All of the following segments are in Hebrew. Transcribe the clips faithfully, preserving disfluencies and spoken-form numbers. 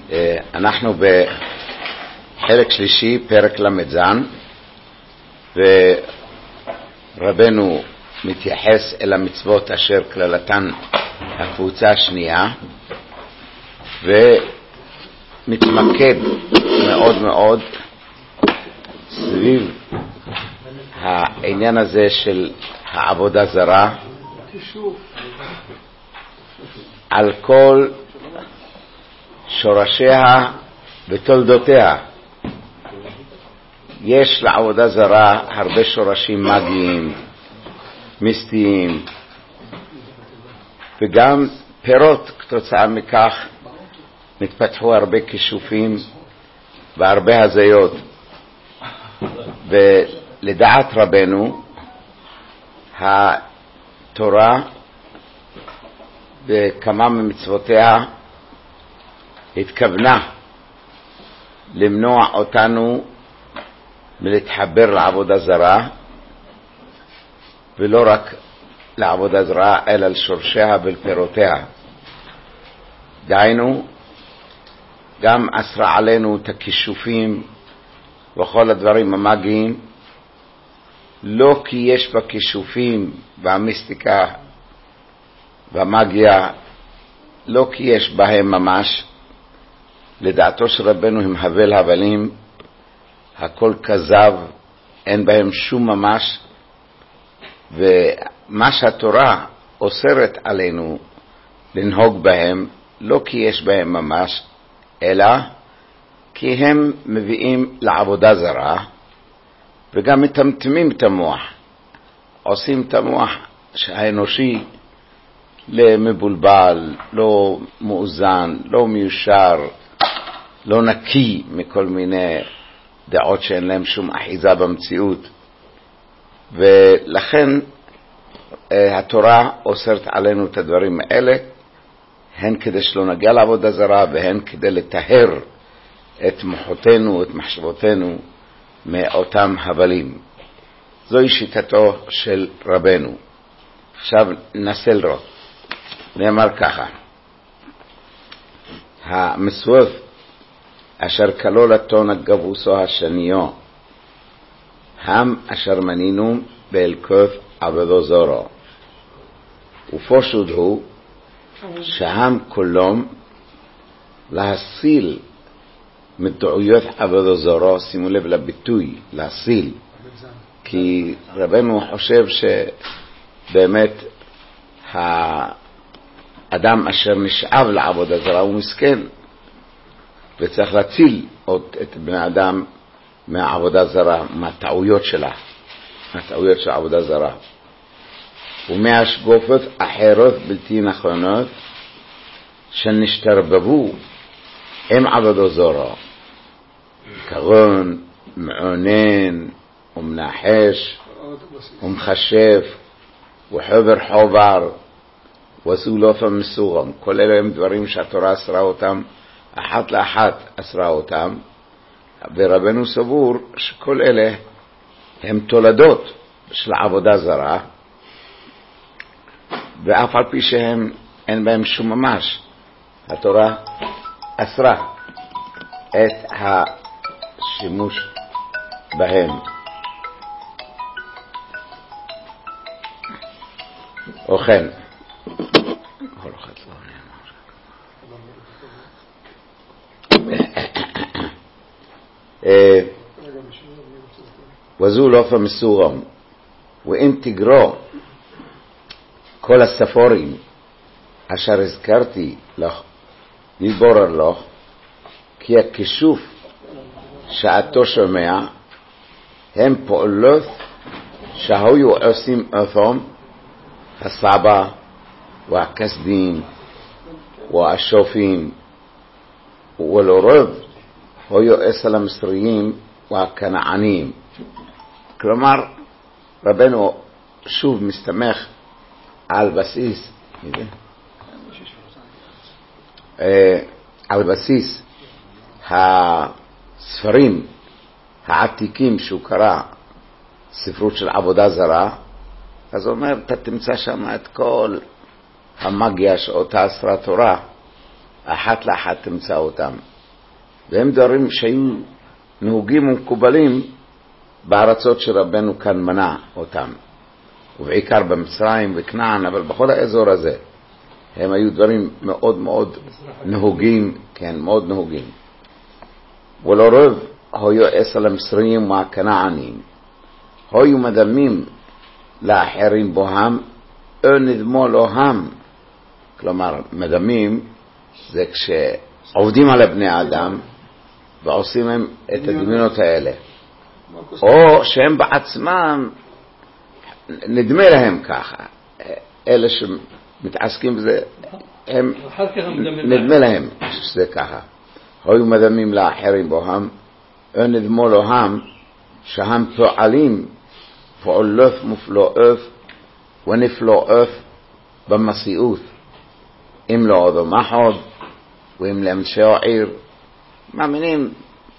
אנחנו בחלק שלישי, פרק למדזן, ורבנו מתייחס אל המצוות אשר כללתן הקבוצה השנייה, ומתמקד מאוד מאוד סביב העניין הזה של העבודה זרה, על כל שורשיה ותולדותיה. יש לעבודה זרה הרבה שורשים מגיים, מיסטיים, וגם פירות. כתוצאה מכך נתפתחו הרבה כישופים והרבה הזיות. ולדעת רבנו, התורה וכמה ממצוותיה התכוונה למנוע אותנו מלהתחבר לעבודה זרה, ולא רק לעבודה זרה אלא לשורשיה ולפירותיה. דהיינו, גם אסרה עלינו את הכישופים וכל הדברים המאגיים, לא כי יש בכישופים והמיסטיקה והמאגיה, לא כי יש בהם ממש. לדעתו של רבנו הם הבל הבלים, הכל כזב, אין בהם שום ממש. ומה שהתורה אוסרת עלינו לנהוג בהם, לא כי יש בהם ממש, אלא כי הם מביאים לעבודה זרה, וגם מטמטמים את המוח, עושים את המוח האנושי למבולבל, לא מאוזן, לא מיושר, לא נקי מכל מיני דעות שאין להם שום אחיזה במציאות. ולכן התורה אוסרת עלינו את הדברים האלה, הן כדי שלא נגיע לעבודה זרה, והן כדי לטהר את מוחותינו, את מחשבותינו מאותם הבלים. זוהי שיטתו של רבנו. עכשיו ננסה לראות. נאמר ככה: המצוות אשר כלולתון הגבוסו השניו, הם אשר מנינו בהלכות עבודו זרו, ופשוט הוא שהם כולם להסיל מדעויות עבודו זרו. שימו לב לביטוי להסיל, כי רבנו חושב שבאמת האדם אשר נשאב לעבודה זרה הוא מסכן, וצריך להציל את בני האדם מהעבודה זרה, מהטעויות שלה, מהטעויות של העבודה זרה, ומהשקופות אחרות בלתי נכונות שנשתרבבו עם עבודה זרה, כגון מעונן ומנחש ומחשב וחבר חובר וסולוף המסורם. כל אלה הם דברים שהתורה אסרה אותם, אחת לאחת אסרה אותם, ורבנו סבור שכל אלה הם תולדות של עבודה זרה, ואף על פי שהם אין בהם שום ממש, התורה אסרה את השימוש בהם. וכן, וזו לא מסורם. ואם תגרו כל הספורים אשר הזכרתי לך, יתברר לך כי הכישוף שאתו שומע הם פעולות שהיו עושים אותם הסבא והכסדים והשופים, ולרוב היו אצל המצריים והכנענים. כלומר, רבנו שוב מסתמך על בסיס על בסיס הספרים העתיקים שהוא קרא, ספרות של עבודה זרה. אז הוא אומר, אתה תמצא שם את כל המגיה שאותה אסרה תורה, אחת לאחת תמצא אותם. והם דברים שהיו נהוגים ומקובלים בארצות שרבנו כאן מנע אותם, ובעיקר במצרים וכנען, אבל בכל האזור הזה הם היו דברים מאוד מאוד נהוגים, כן, מאוד נהוגים. ולרוב היו אצל המצרים והכנענים היו מדמים לאחרים בוהם או נדמו להם. כלומר, מדמים זה כשעובדים על בני אדם ועושים הם את הדמיונות האלה, או שהם בעצמם נדמה להם ככה. אלה שמתעסקים בזה, הם נדמה להם שזה ככה. היו מדמים לאחרים בוהם או נדמו להם שהם פועלים פעולות מופלאות ונפלאות במציאות, אם לא עוד מחוד ואם לאנשי העיר, מאמינים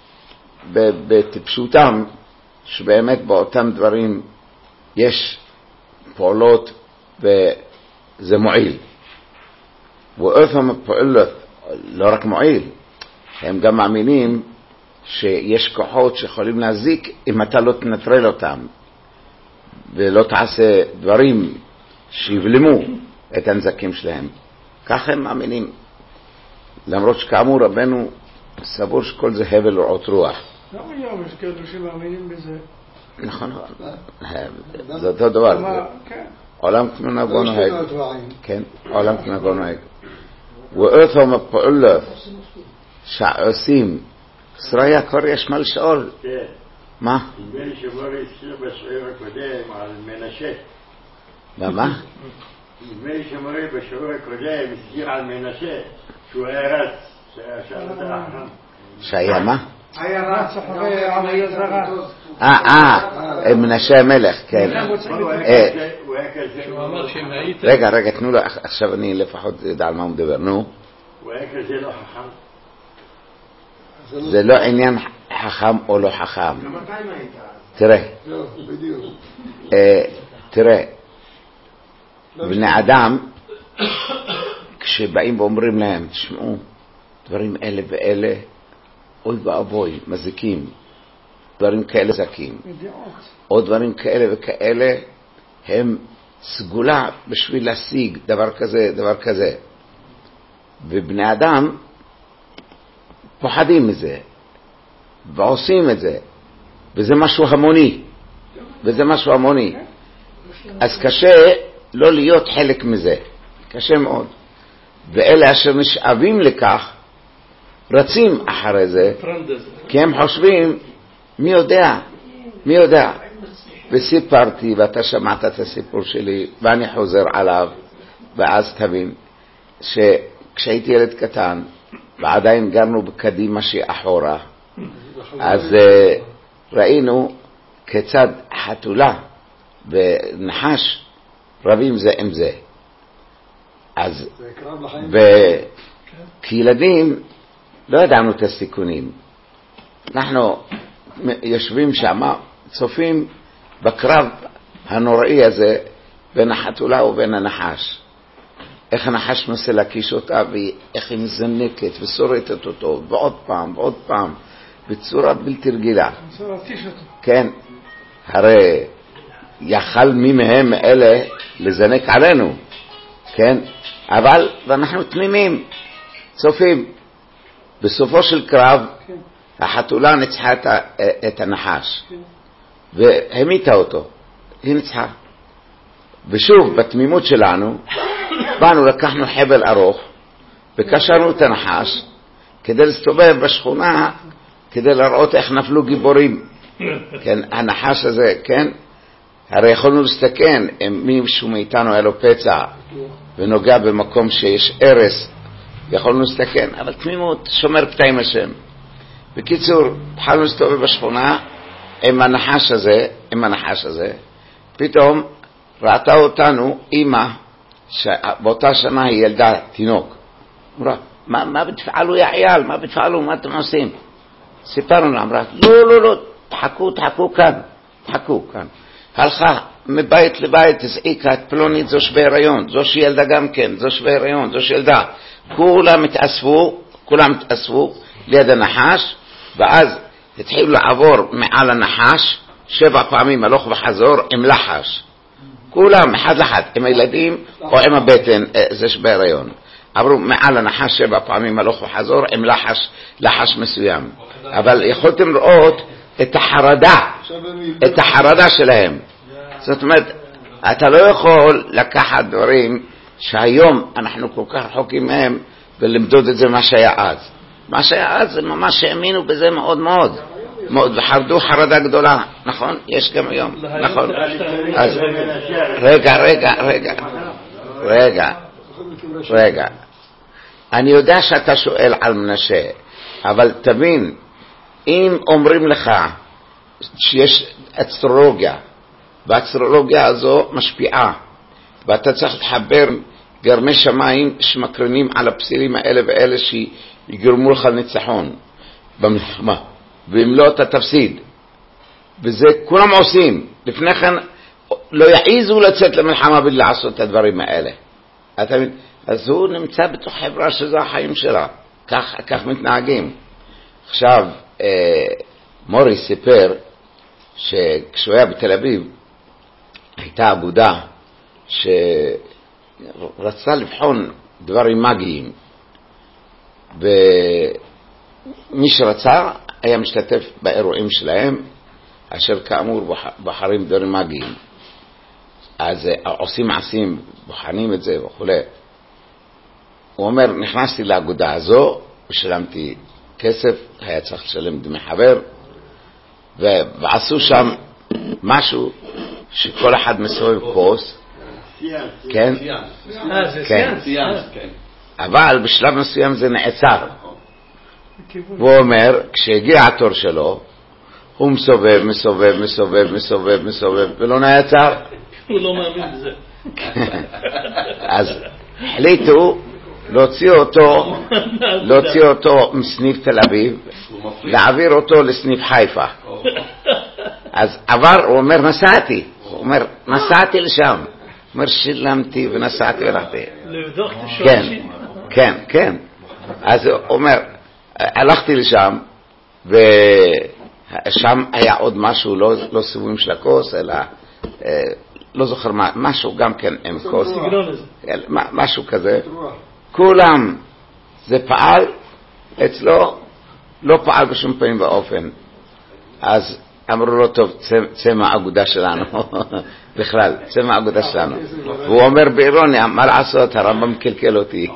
בטיפשותם שבאמת באותם דברים יש פעולות וזה מועיל. ואופן הפעולות לא רק מועיל, הם גם מאמינים שיש כוחות שיכולים להזיק אם אתה לא תנטרל אותם ולא תעשה דברים שיבלמו את הנזקים שלהם. כך הם מאמינים, למרות שכאמור רבנו סבור שכל זה הבל ורעות רוח. למה היום יש כאלה שמאמינים בזה? נכון, זה אותו דבר. עולם כמנהגו נוהג. כן, עולם כמנהגו נוהג. ואותן הפעולות שעושים, סריה כבר יש מה לשאול. מה? נדמה לי שמורי הזכיר בשיעור הקודם על מנשה. מה? נדמה לי שמורי בשיעור הקודם הזכיר על מנשה שהוא היה רץ, שהיה שם את החם. שהיה מה? היה רץ אחרי עבודה זרה. אה, אה, מנשה המלך, כן. הוא היה כזה. רגע, רגע, תנו לו, עכשיו אני לפחות יודע על מה הוא מדבר, נו. הוא היה כזה לא חכם. זה לא עניין חכם או לא חכם. תראה, תראה, בני אדם כשבאים ואומרים להם, תשמעו, דברים אלה ואלה אוי ואבוי, מזיקים, דברים כאלה זקים, או דברים כאלה וכאלה הם סגולה בשביל להשיג דבר כזה, דבר כזה. ובני אדם פוחדים מזה ועושים את זה, וזה משהו המוני, וזה משהו המוני. אז קשה לא להיות חלק מזה, קשה מאוד. ואלה אשר נשאבים לכך רצים אחרי זה, כי הם חושבים, מי יודע, מי יודע. וסיפרתי, ואתה שמעת את הסיפור שלי, ואני חוזר עליו, ואז תבין, שכשהייתי ילד קטן, ועדיין גרנו בקדימה שאחורה, אז ראינו כיצד חתולה ונחש רבים זה עם זה. אז כילדים לא ידענו את הסיכונים. אנחנו יושבים שם, צופים בקרב הנוראי הזה בין החתולה ובין הנחש. איך הנחש מנסה להקיש אותה, ואיך היא מזנקת ושורטת אותו, ועוד פעם, ועוד פעם, בצורה בלתי רגילה. כן, הרי יכל מי מהם אלה לזנק עלינו, כן? אבל, ואנחנו תמימים, צופים. בסופו של קרב, החתולה ניצחה את, את הנחש, והמיתה אותו, היא ניצחה. ושוב, בתמימות שלנו, באנו, לקחנו חבל ארוך, וקשרנו את הנחש, כדי להסתובב בשכונה, כדי לראות איך נפלו גיבורים. כן, הנחש הזה, כן? הרי יכולנו להסתכן, אם מישהו מאיתנו היה לו פצע, ונוגע במקום שיש ערס, יכולנו להסתכן, אבל תמימות, שומר פתאים השם. בקיצור, התחלנו להסתובב בשכונה, עם הנחש הזה, עם הנחש הזה, פתאום ראתה אותנו אמא, שבאותה שנה היא ילדה תינוק. אמרה, מה, מה בתפעלו יא עיال, מה בתפעלו, מה אתם עושים? סיפרנו לה, אמרה, לא, לא, לא, תחכו, תחכו כאן, תחכו כאן. הלכה מבית לבית, הזעיקה את פלונית, זו שווה הריון, זו שילדה גם כן, זו שווה הריון, זו שילדה. כולם התאספו, כולם התאספו, ליד הנחש, ואז התחילו לעבור מעל הנחש שבע פעמים הלוך וחזור עם לחש, כולם אחד לאחד, עם הילדים או עם הבטן, זה שבהיריון, עברו מעל הנחש שבע פעמים הלוך וחזור עם לחש, לחש מסוים. אבל יכולתם לראות את החרדה, את החרדה שלהם. זאת אומרת, אתה לא יכול לקחת דברים שהיום אנחנו כל כך רחוקים מהם ולמדוד את זה מה שהיה אז. מה שהיה אז זה ממש האמינו בזה מאוד מאוד, מאוד, וחרדו חרדה גדולה, נכון? יש גם היום, נכון? אז רגע, רגע, רגע, רגע, רגע. אני יודע שאתה שואל על מנשה, אבל תבין, אם אומרים לך שיש אסטרולוגיה, והאסטרולוגיה הזו משפיעה, ואתה צריך לחבר גרמי שמיים שמקרנים על הפסילים האלה ואלה שיגרמו לך ניצחון במלחמה, ואם לא אתה תפסיד, וזה כולם עושים. לפני כן לא יעיזו לצאת למלחמה בלי לעשות את הדברים האלה. אתה מבין? אז הוא נמצא בתוך חברה שזה החיים שלה, כך, כך מתנהגים. עכשיו אה, מורי סיפר שכשהוא היה בתל אביב הייתה אגודה שרצה לבחון דברים מגיים, ומי שרצה היה משתתף באירועים שלהם, אשר כאמור בוחרים דברים מגיים, אז עושים מעשים, בוחנים את זה וכו'. הוא אומר, נכנסתי לאגודה הזו ושלמתי כסף, היה צריך לשלם דמי חבר, ועשו שם משהו שכל אחד מסובב כוס, כן? כן. אבל בשלב מסוים זה נעצר. והוא אומר, כשהגיע התור שלו, הוא מסובב, מסובב, מסובב, מסובב, מסובב, ולא נעצר. הוא לא מאמין בזה. אז החליטו להוציא אותו, להוציא אותו מסניף תל אביב, להעביר אותו לסניף חיפה. אז עבר, הוא אומר, נסעתי. הוא אומר, נסעתי לשם. הוא אומר, שילמתי ונסעתי ולכתי. לבדוק את השורשים. כן, כן, כן. אז הוא אומר, הלכתי לשם, ושם היה עוד משהו, לא, לא סיבובים של הכוס, אלא, לא זוכר מה, משהו גם כן עם כוס. משהו כזה. כולם, זה פעל, אצלו לא פעל בשום פעמים באופן. אז אמרו לו, טוב, צא מהאגודה שלנו, בכלל, צא מהאגודה שלנו. והוא אומר באירוניה, מה לעשות, הרמב"ם קלקל אותי.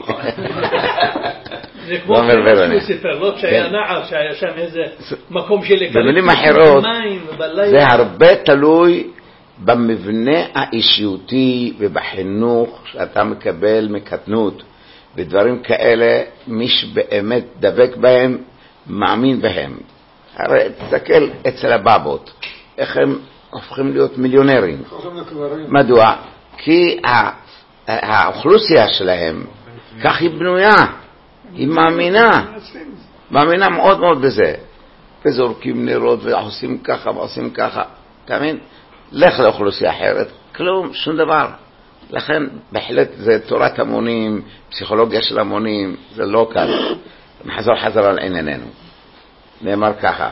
זה כמו שהוא סיפר, לא שהיה נער, שהיה שם איזה מקום של במילים אחרות, זה הרבה תלוי במבנה האישיותי ובחינוך שאתה מקבל מקטנות, ודברים כאלה, מי שבאמת דבק בהם, מאמין בהם. הרי תסתכל אצל הבבות, איך הם הופכים להיות מיליונרים. מדוע? כי האוכלוסייה שלהם, כך היא בנויה, היא מאמינה, מאמינה מאוד מאוד בזה. וזורקים נרות ועושים ככה ועושים ככה, תאמין? לך לאוכלוסייה אחרת, כלום, שום דבר. לכן בהחלט זה תורת המונים, פסיכולוגיה של המונים, זה לא קל. נחזור חזרה לענייננו. נאמר ככה,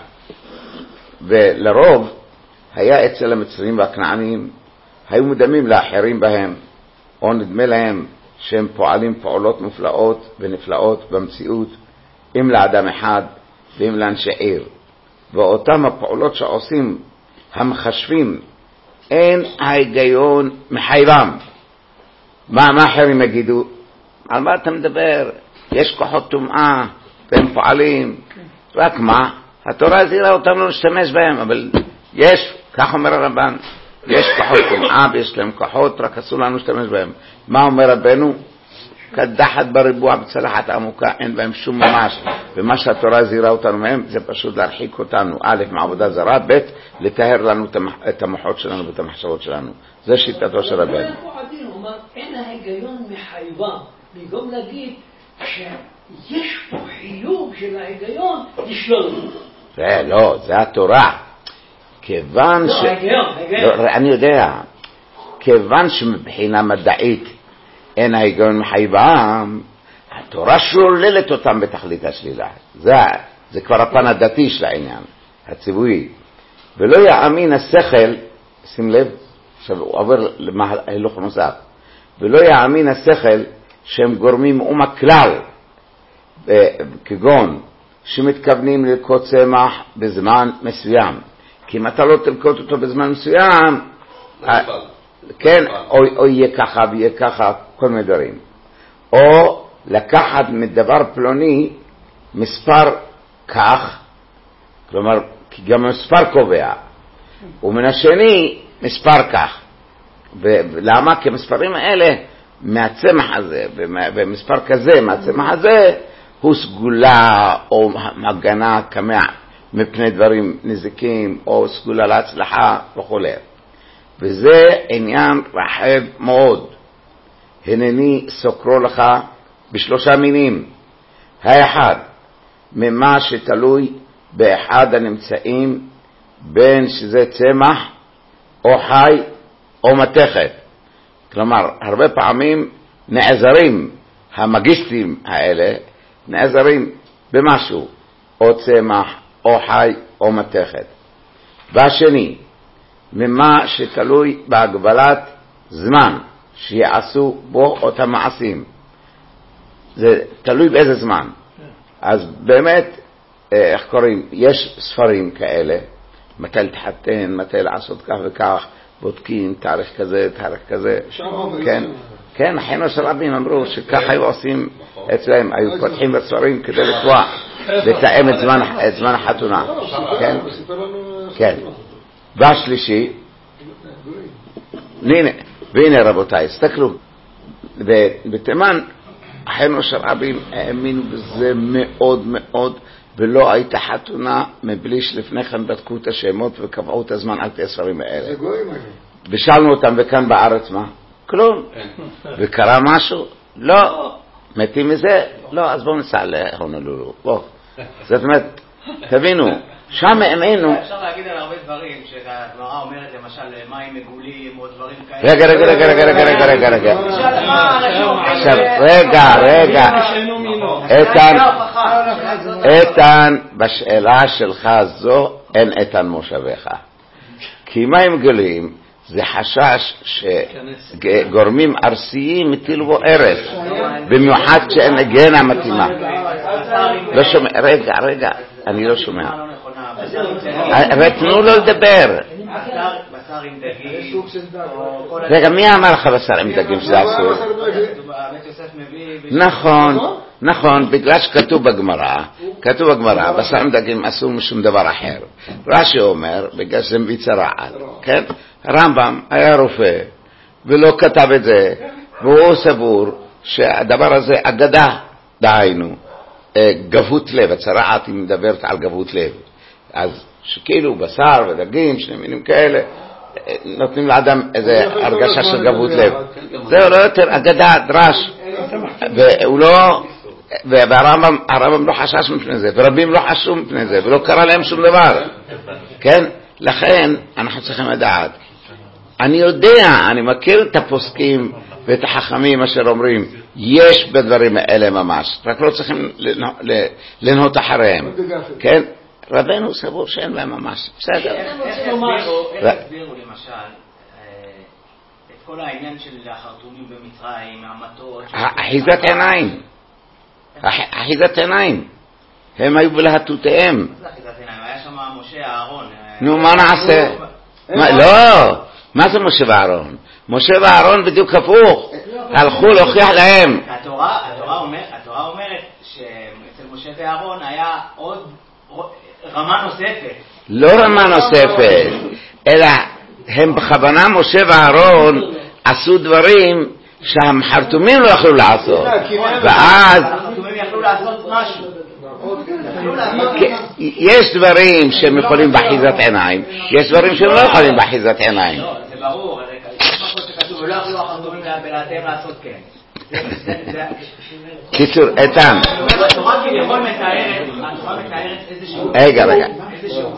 ולרוב היה אצל המצרים והכנענים, היו מדמים לאחרים בהם, או נדמה להם שהם פועלים פעולות מופלאות ונפלאות במציאות, אם לאדם אחד ואם לאנשי עיר. ואותם הפעולות שעושים המחשבים, אין ההיגיון מחייבם. מה, מה אחרים יגידו? על מה אתה מדבר? יש כוחות טומאה והם פועלים. רק מה? התורה הזהירה אותם לא להשתמש בהם, אבל יש, כך אומר הרבן, יש כוחות טומאה ויש להם כוחות, רק אסור לנו להשתמש בהם. מה אומר רבנו? קדחת בריבוע בצלחת עמוקה, אין בהם שום ממש, ומה שהתורה הזהירה אותנו מהם זה פשוט להרחיק אותנו, א', מעבודה זרה, ב', לתאר לנו את המוחות שלנו ואת המחשבות שלנו. זה שיטתו של רבנו. אין ההיגיון מחייבה, במקום להגיד שיש פה חיוב של ההיגיון לשלול אותו. זה לא, זה התורה. כיוון ש... אני יודע, כיוון שמבחינה מדעית אין ההיגיון מחייבם, התורה שוללת אותם בתכלית השלילה. זה, זה כבר הפן הדתי של העניין, הציבורי. ולא יאמין השכל, שים לב, עכשיו הוא עובר להילוך נוסף, ולא יאמין השכל שהם גורמים אומה כלל, כגון שמתכוונים ללקוט צמח בזמן מסוים, כי אם אתה לא תלקוט אותו בזמן מסוים, כן, או, או יהיה ככה ויהיה ככה, כל מיני דברים. או לקחת מדבר פלוני מספר כך, כלומר, כי גם מספר קובע, ומן השני מספר כך. ולמה? כי המספרים האלה מהצמח הזה, ומספר כזה מהצמח הזה, הוא סגולה או הגנה כמה מפני דברים נזיקים, או סגולה להצלחה וכו'. וזה עניין רחב מאוד. הנני סוקרו לך בשלושה מינים. האחד, ממה שתלוי באחד הנמצאים, בין שזה צמח או חי או מתכת. כלומר, הרבה פעמים נעזרים, המגיסטים האלה, נעזרים במשהו, או צמח, או חי, או מתכת. והשני, ממה שתלוי בהגבלת זמן שיעשו בו אותם מעשים. זה תלוי באיזה זמן. אז באמת, איך קוראים, יש ספרים כאלה, מתי להתחתן, מתי לעשות כך וכך, בודקים תאריך כזה, תאריך כזה. כן, כן, אחינו של רבים אמרו שככה היו עושים אצלהם, היו פותחים בספרים כדי לקבוע, לתאם את זמן, את זמן החתונה. כן, כן. והשלישי, הנה, והנה רבותיי, הסתכלו, בתימן, אחינו של רבים האמינו בזה מאוד מאוד, ולא הייתה חתונה מבלי שלפני כן בדקו את השמות וקבעו את הזמן על פי הספרים האלה. ושאלנו אותם, וכאן בארץ מה? כלום. וקרה משהו? לא. מתים מזה? לא, אז בואו נסע להונולולו. בואו. זאת אומרת, תבינו, שם האמינו. אפשר להגיד על הרבה דברים, שהגמרא אומרת למשל מים מגולים או דברים כאלה. רגע, רגע, רגע, רגע, רגע, רגע, רגע. עכשיו, רגע, רגע. איתן, איתן, בשאלה שלך זו אין איתן מושבך. כי מים גולים זה חשש שגורמים ארסיים מטילו בו ארס, במיוחד כשאין הגנה מתאימה. לא שומע, רגע, רגע, אני לא שומע. תנו לו לדבר. בשר עם דגים. רגע, מי אמר לך בשר עם דגים שזה אסור? נכון, נכון, בגלל שכתוב בגמרא, כתוב בגמרא, בשר עם דגים אסור משום דבר אחר. רש"י אומר, בגלל שזה מביצה רעל, כן? הרמב"ם היה רופא, ולא כתב את זה, והוא סבור שהדבר הזה אגדה, דהיינו, גבות לב, הצרעת היא מדברת על גבות לב. אז שכאילו בשר ודגים, שני מינים כאלה, נותנים לאדם איזה הרגשה של גבות לב. זהו, לא יותר אגדה, דרש. והוא לא, והרמב"ם, הרמב"ם לא חשש מפני זה, ורבים לא חששו מפני זה, ולא קרה להם שום דבר. כן? לכן, אנחנו צריכים לדעת. אני יודע, אני מכיר את הפוסקים ואת החכמים אשר אומרים, יש בדברים האלה ממש, רק לא צריכים לנהות אחריהם. כן? רבנו סבור שאין להם ממש. בסדר. איך הסבירו למשל את כל העניין של החרטומים במצרים, המטות? אחיזת עיניים. אחיזת עיניים. הם היו בלהטוטיהם. מה זה אחיזת עיניים? היה שם משה אהרון. נו, מה נעשה? לא. מה זה משה ואהרון? משה ואהרון בדיוק הפוך. הלכו להוכיח להם. התורה אומרת שאצל משה ואהרון היה עוד רמה נוספת. לא רמה נוספת, אלא הם בכוונה, משה ואהרון עשו דברים שהחרטומים לא יכלו לעשות. ואז החרטומים יכלו לעשות משהו. יש דברים שהם יכולים באחיזת עיניים, יש דברים שהם לא יכולים באחיזת עיניים. לא, זה ברור, יש משהו שכתוב, ולא יכלו החרטומים בלעדיהם לעשות כן. קיצור, איתן. התורה כביכול מתארת, התורה מתארת איזשהו... רגע, רגע. איזשהו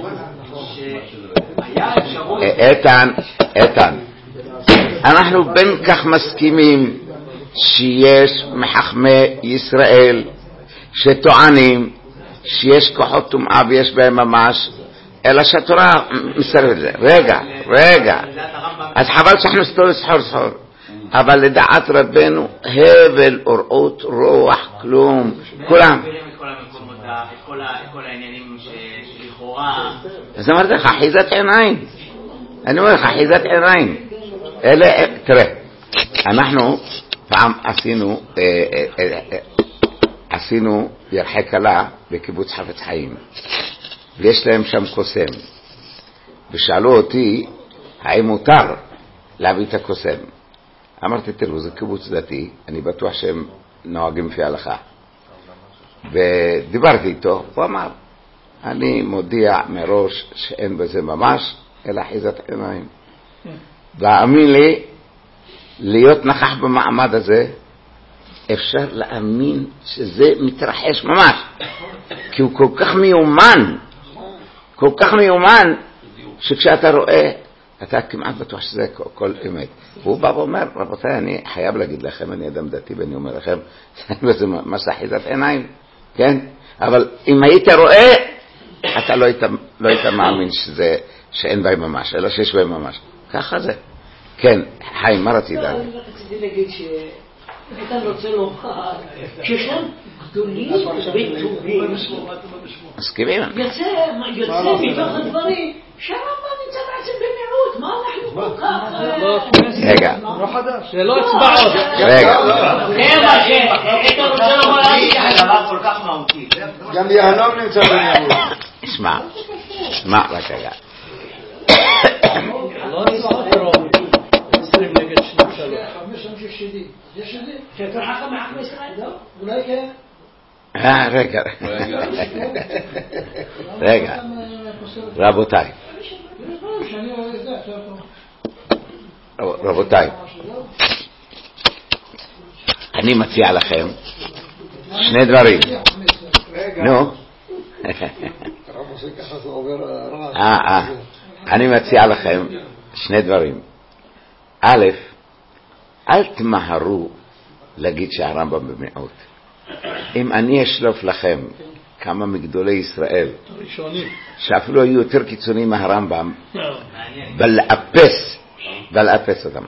שהיה אפשרות... איתן, איתן. אנחנו בין כך מסכימים שיש מחכמי ישראל שטוענים שיש כוחות טומאה ויש בהם ממש, אלא שהתורה מסרבת לזה. רגע, רגע. אז חבל שאנחנו סתור סחור סחור. אבל לדעת רבנו, הבל, אורעות, רוח, כלום, כולם. את כל העניינים שלכאורה. אז אמרתי לך, אחיזת עיניים. אני אומר לך, אחיזת עיניים. אלה, תראה, אנחנו פעם עשינו, עשינו ירחי קלה בקיבוץ חפץ חיים. ויש להם שם קוסם. ושאלו אותי, האם מותר להביא את הקוסם? אמרתי, תראו, זה קיבוץ דתי, אני בטוח שהם נוהגים לפי ההלכה. ודיברתי איתו, הוא אמר, אני מודיע מראש שאין בזה ממש, אלא אחיזת עיניים. והאמין לי, להיות נכח במעמד הזה, אפשר להאמין שזה מתרחש ממש. כי הוא כל כך מיומן, כל כך מיומן, שכשאתה רואה, אתה כמעט בטוח שזה כל אמת. והוא בא ואומר, רבותיי, אני חייב להגיד לכם, אני אדם דתי ואני אומר לכם, זה ממש אחיזת עיניים, כן? אבל אם היית רואה, אתה לא היית, לא היית מאמין שזה, שאין בהם ממש, אלא שיש בהם ממש. ככה זה. כן, חיים, מה רצית? לא, אני רציתי להגיד שאתה רוצה לומר, שישנם גדולים וטובים, מסכימים? יוצא מתוך הדברים, שהרמב"ם נמצא בעצם במיעוט, מה אנחנו כל כך... רגע. זה לא הצבעות. רגע. זה מה שאתה רוצה לומר להגיד. זה דבר כל כך מהותי. גם יהלום נמצא במיעוט. שמע, שמע, רק רגע. לא נצטרך רוב. עשרים נגד שנים שלוש. חמש שם ששדי. זה שדי? שאתה חכם מחכמי ישראל, לא? אולי כן? אה, רגע. רגע. רבותיי. רבותיי. אני מציע לכם שני דברים. נו. אה, אה. אני מציע לכם שני דברים. א', אל תמהרו להגיד שהרמב"ם במיעוט. אם אני אשלוף לכם כמה מגדולי ישראל שאפילו היו יותר קיצוניים מהרמב"ם, ולאפס, ולאפס אותם.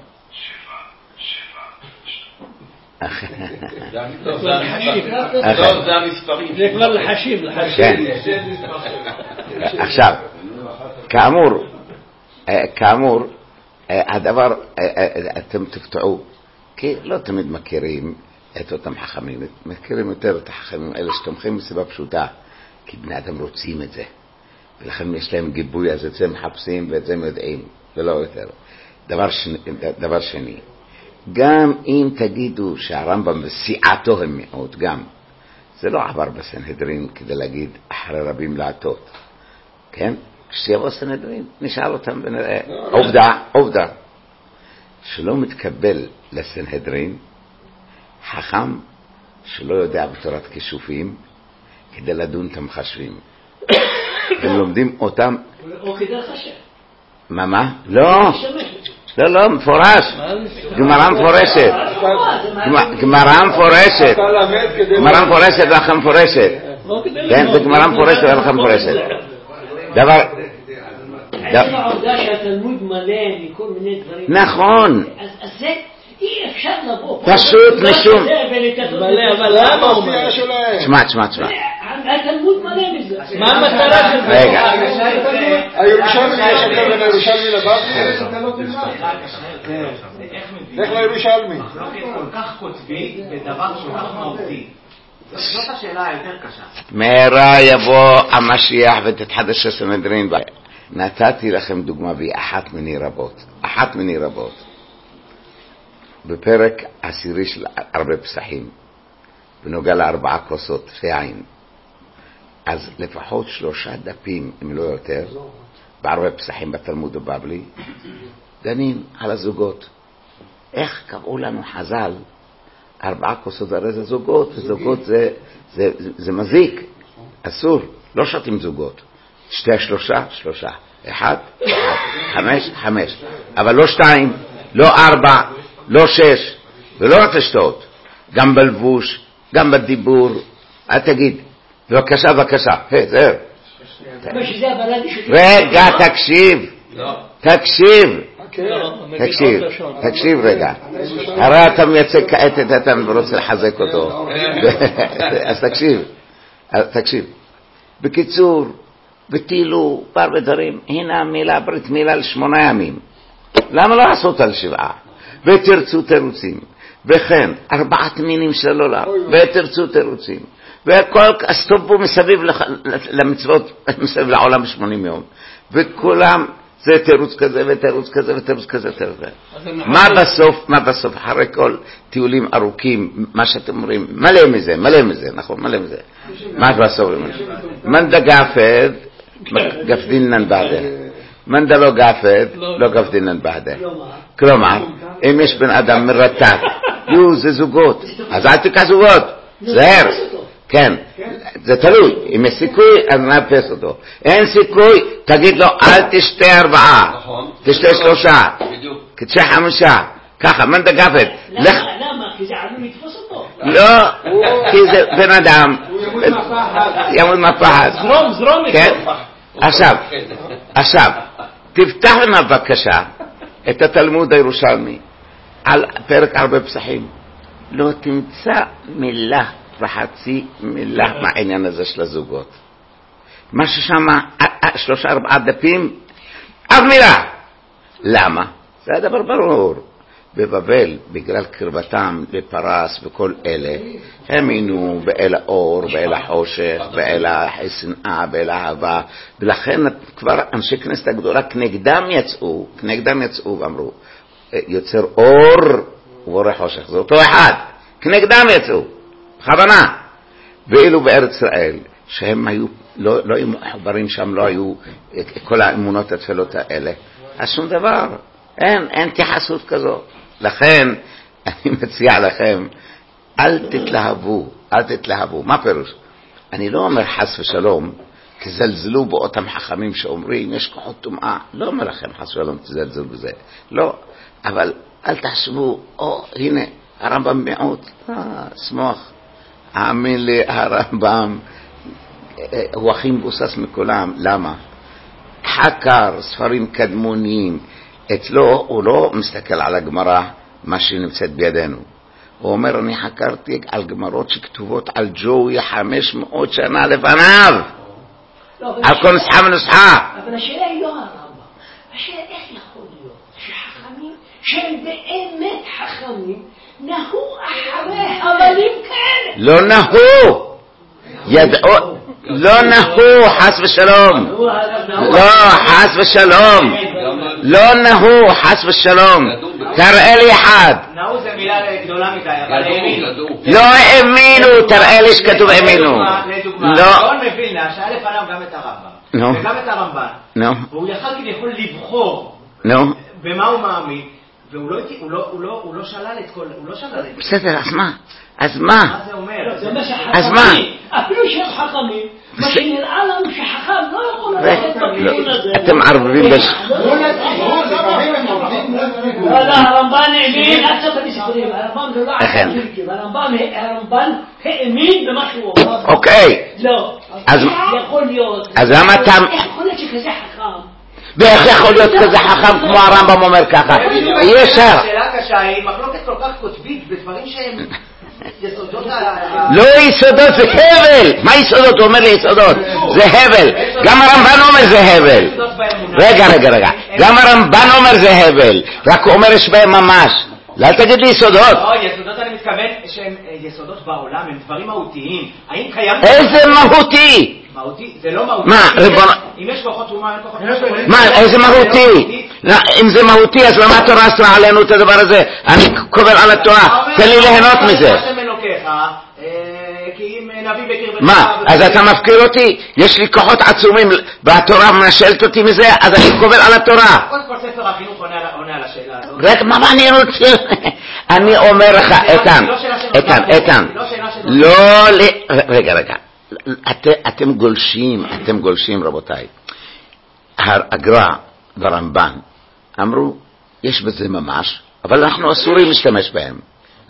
זה המספרים. זה כבר לחשים, לחשים. עכשיו, כאמור, כאמור, הדבר, אתם תפתעו, כי לא תמיד מכירים את אותם חכמים, מכירים יותר את החכמים האלה שתומכים מסיבה פשוטה, כי בני אדם רוצים את זה, ולכן יש להם גיבוי, אז את זה מחפשים ואת זה יודעים, ולא יותר. דבר שני, דבר שני, גם אם תגידו שהרמב"ם בסיעתו הם מיעוט, גם, זה לא עבר בסנהדרין כדי להגיד אחרי רבים לעטות, כן? כשיבוא סנהדרין, נשאל אותם ונראה. עובדה, עובדה, שלא מתקבל לסנהדרין, חכם שלא יודע בתורת כישופים, כדי לדון את המחשבים. הם לומדים אותם... או כדי לחשב. מה, מה? לא. לא, לא, מפורש. גמרא מפורשת. גמרא מפורשת. גמרא מפורשת והלכה מפורשת. כן, זה גמרא מפורשת והלכה מפורשת. דבר... עצם העובדה שהתלמוד מלא מכל מיני דברים. נכון. אז זה אי אפשר לבוא. פשוט משום. מלא, אבל למה הוא מלא? תשמע, תשמע, תשמע. התלמוד מלא מזה. מה המטרה של זה? רגע. הירושלמי, יש יותר בין הירושלמי לבבלי? לך לירושלמי. כל כך כותבי בדבר כל כך מהותי. זאת השאלה היותר קשה. מהרה יבוא המשיח ותתחדש הסנהדרין. נתתי לכם דוגמה והיא אחת מני רבות. אחת מני רבות. בפרק עשירי של הרבה פסחים, בנוגע לארבעה כוסות יין. אז לפחות שלושה דפים, אם לא יותר, בהרבה פסחים בתלמוד הבבלי, דנים על הזוגות. איך קראו לנו חז"ל, ארבעה כוסות, הרי זה זוגות, וזוגות זה, זה, זה, זה מזיק, אסור, לא שתים זוגות. שתי שלושה, שלושה. אחד, אחד. חמש, חמש. אבל לא שתיים, לא ארבע, לא שש, ולא רק לשתות, גם בלבוש, גם בדיבור. אל תגיד, בבקשה, בבקשה, היי, זהר. רגע, תקשיב, תקשיב, תקשיב, תקשיב רגע. הרי אתה מייצג כעת את אתם ורוצה לחזק אותו. אז תקשיב, תקשיב. בקיצור, ותילו, בהרבה דברים, הנה המילה, ברית מילה לשמונה ימים. למה לא לעשות על שבעה? ותרצו תירוצים. וכן, ארבעת מינים של עולם, ותרצו תירוצים. והכל, אז טוב בו מסביב למצוות, מסביב לעולם שמונים יום. וכולם, זה תירוץ כזה ותירוץ כזה ותירוץ כזה תירוץ כזה. מה בסוף, מה בסוף, אחרי כל טיולים ארוכים, מה שאתם אומרים, מלא מזה, מלא מזה, נכון, מלא מזה. מה בסוף? מן דגפת, גפדינן בעדה. מן דלא גפת, לא גפדינן בעדה. כלומר, אם יש בן אדם מרתק, יו, זה זוגות, אז אל תיקח זוגות, זהר. כן, זה תלוי, אם יש סיכוי, אז נאפס אותו. אין סיכוי, תגיד לו, אל תשתה ארבעה, תשתה שלושה, תשתה חמישה, ככה, מן דגפת. למה? כי זה עלול לתפוס אותו. לא, כי זה בן אדם, ימוד מהפחד. זרום, זרום. עכשיו, עכשיו, תפתח לנו בבקשה את התלמוד הירושלמי, על פרק ארבע פסחים. לא תמצא מילה וחצי מילה מהעניין הזה של הזוגות. מה ששם שלושה ארבעה דפים, אף מילה. למה? זה הדבר ברור. בבבל, בגלל קרבתם לפרס וכל אלה, הם הינו באל האור, באל החושך, באל השנאה, באל האהבה, ולכן כבר אנשי כנסת הגדולה כנגדם יצאו, כנגדם יצאו ואמרו, יוצר אור ובורא חושך, זה אותו אחד, כנגדם יצאו. בכוונה. ואילו בארץ ישראל, שהם היו, לא, לא היו מחוברים שם, לא היו כל האמונות התפלות האלה, אז שום דבר, אין, אין תייחסות כזו. לכן, אני מציע לכם, אל תתלהבו, אל תתלהבו. מה פירוש? אני לא אומר חס ושלום, תזלזלו באותם חכמים שאומרים, יש כוחות טומאה, לא אומר לכם חס ושלום, תזלזלו בזה. לא, אבל אל תחשבו, או, הנה, הרמב"ם מיעוט, אה, סמוך. האמין לי, הרמב"ם הוא הכי מבוסס מכולם. למה? חקר ספרים קדמוניים. אצלו הוא לא מסתכל על הגמרא, מה שנמצאת בידינו. הוא אומר, אני חקרתי על גמרות שכתובות על ג'וי חמש מאות שנה לפניו. על כל נוסחה ונוסחה. אבל השאלה היא לא הרמב"ם. השאלה איך יכול להיות שחכמים, שהם באמת חכמים, נהו אחרי הבלים כאלה. לא נהו. ידעו, לא נהו, חס ושלום. לא, חס ושלום. לא נהו, חס ושלום. תראה לי אחד. נהו זה מילה גדולה מדי, אבל האמינו. לא האמינו, תראה לי שכתוב האמינו. לדוגמה, גאון מווילנה, שהיה לפניו גם את הרמב"ם, וגם את הרמב"ן. והוא יכל כביכול לבחור במה הוא מאמין. והוא לא, הוא לא, הוא לא, הוא לא שלל את כל, הוא לא שלל את... בסדר, אז מה? אז מה? מה זה אומר? זה אומר שחכמים, אז מה? אפילו שהם חכמים, מה שנראה לנו שחכם לא יכול ללכת בכיוון הזה. אתם ערבים בש... לא, לא, הרמב"ן האמין, עד סוף המספרים, הרמב"ן זה לא עשבים, הרמב"ן האמין במה שהוא אומר. אוקיי. לא, יכול להיות. אז למה אתה... יכול להיות שכזה חכם. ואיך יכול להיות כזה חכם כמו הרמב"ם אומר ככה? יש שר. השאלה קשה היא מחלוקת כל כך קוטבית בדברים שהם יסודות ה... לא יסודות, זה הבל. מה יסודות? הוא אומר לי יסודות. זה הבל. גם הרמב"ן אומר זה הבל. רגע, רגע, רגע. גם הרמב"ן אומר זה הבל. רק הוא אומר יש בהם ממש. לא תגיד לי יסודות. לא, יסודות אני מתכוון שהם יסודות בעולם, הם דברים מהותיים. האם קיים... איזה מהותי? מהותי? זה לא מהותי. מה, ריבון... אם יש כוחות אומה, אין כוחות... מה, איזה מהותי? אם זה מהותי, אז למה התורה אסרה עלינו את הדבר הזה? אני קובל על התורה, תן לי ליהנות מזה. מה, אז אתה מפקיר אותי? יש לי כוחות עצומים והתורה מנשלת אותי מזה, אז אני קובל על התורה. כל כל ספר החינוך עונה על השאלה הזאת. רגע, מה מעניין אותי? אני אומר לך, איתן, איתן, איתן, לא, רגע, רגע. אתם גולשים, אתם גולשים רבותיי. הגר"א והרמב"ן אמרו, יש בזה ממש, אבל אנחנו אסורים להשתמש בהם.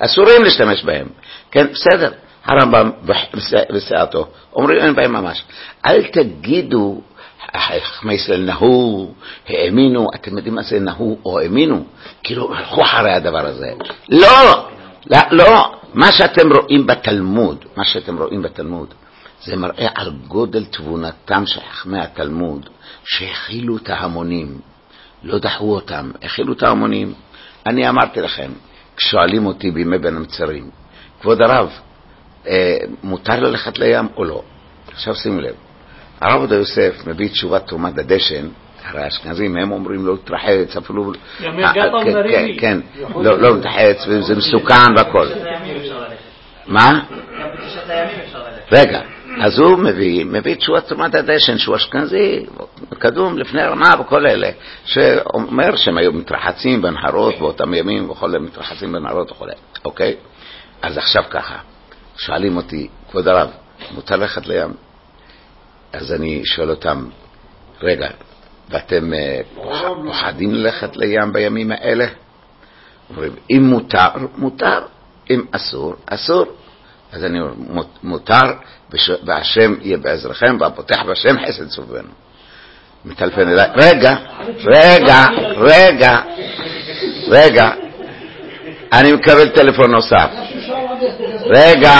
אסורים להשתמש בהם. כן, בסדר. הרמב"ם בסעתו, אומרים אין בהם ממש. אל תגידו, חכמי ישראל נהו, האמינו, אתם יודעים מה זה נהו או האמינו? כאילו, הלכו אחרי הדבר הזה. לא, לא, לא. מה שאתם רואים בתלמוד, מה שאתם רואים בתלמוד, זה מראה על גודל תבונתם של חכמי התלמוד, שהכילו את ההמונים, לא דחו אותם, הכילו את ההמונים. אני אמרתי לכם, כששואלים אותי בימי בין המצרים, כבוד הרב, אה, מותר ללכת לים או לא? עכשיו שימו לב, הרב עובדיה יוסף מביא תשובת תרומת הדשן, הרי האשכנזים הם אומרים לא תרחץ, אפילו... כן, לא מתרחץ, וזה מסוכן והכל. מה? רגע, אז הוא מביא, מביא תשובת תרומת הדשן, שהוא אשכנזי, קדום לפני רמה וכל אלה, שאומר שהם היו מתרחצים בנהרות באותם ימים, וכל הם מתרחצים בנהרות וכל אלה, אוקיי? אז עכשיו ככה, שואלים אותי, כבוד הרב, מותר ללכת לים? אז אני שואל אותם, רגע, ואתם פוחדים ללכת לים בימים האלה? אומרים, אם מותר, מותר, אם אסור, אסור. אז אני אומר, מותר, והשם יהיה בעזרכם, והפותח בשם חסד סובנו. מטלפן אליי, רגע, רגע, רגע, רגע, אני מקבל טלפון נוסף. רגע,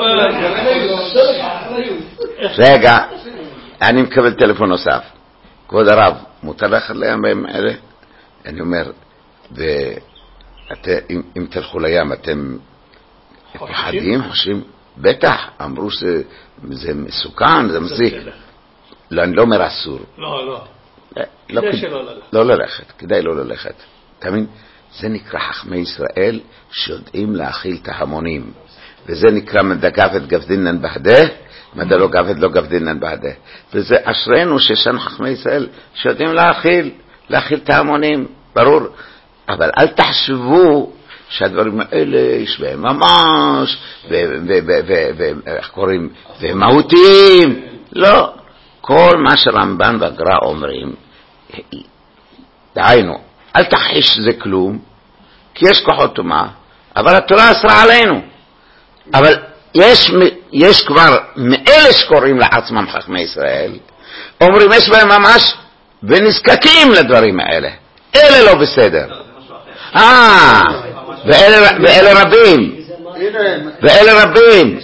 רגע, אני מקבל טלפון נוסף. כבוד הרב, מותר ללכת לים בימים אלה? אני אומר, אם תלכו לים, אתם פחדים, חושבים, בטח, אמרו שזה מסוכן, זה מזיק. לא, אני לא אומר אסור. לא, לא. כדאי שלא ללכת. לא ללכת, כדאי לא ללכת. תמיד, זה נקרא חכמי ישראל שיודעים להכיל את ההמונים. וזה נקרא מדגבת גבדינן בהדה, מדע לא גבד לא גבדינן בהדה. וזה אשרנו ששן חכמי ישראל שיודעים להכיל, להכיל את ההמונים, ברור. אבל אל תחשבו שהדברים האלה יש בהם ממש, ואיך קוראים, ומהותיים. לא. כל מה שרמב"ן והגר"א אומרים, דהיינו, אל תכחיש שזה כלום, כי יש כוחות טומאה, אבל התורה אסרה עלינו. אבל יש, יש כבר מאלה שקוראים לעצמם חכמי ישראל, אומרים יש בהם ממש, ונזקקים לדברים האלה. אלה לא בסדר. אה, ואלה רבים. ואלה רבים.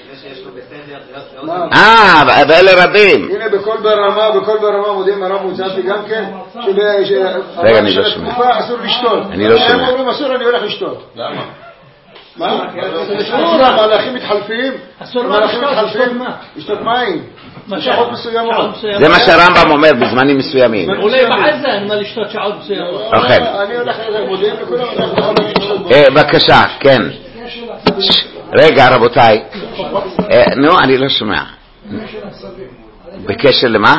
אה, ואלה רבים. הנה בכל ברמה, בכל ברמה מודיעים הרב מוצאתי גם כן, רגע, אני לא שומע. אסור לשתות. אני לא שומע. הם אומרים אסור, אני הולך לשתות. למה? מה? אסור, המהלכים מתחלפים. המהלכים מתחלפים. לשתות מים. שעות מסוימות. זה מה שהרמב"ם אומר בזמנים מסוימים. אולי בעזה אין מה לשתות שעות מסוימות. אני הולך מודיעים לכולם. בבקשה, כן. רגע רבותיי, נו אני לא שומע. בקשר למה?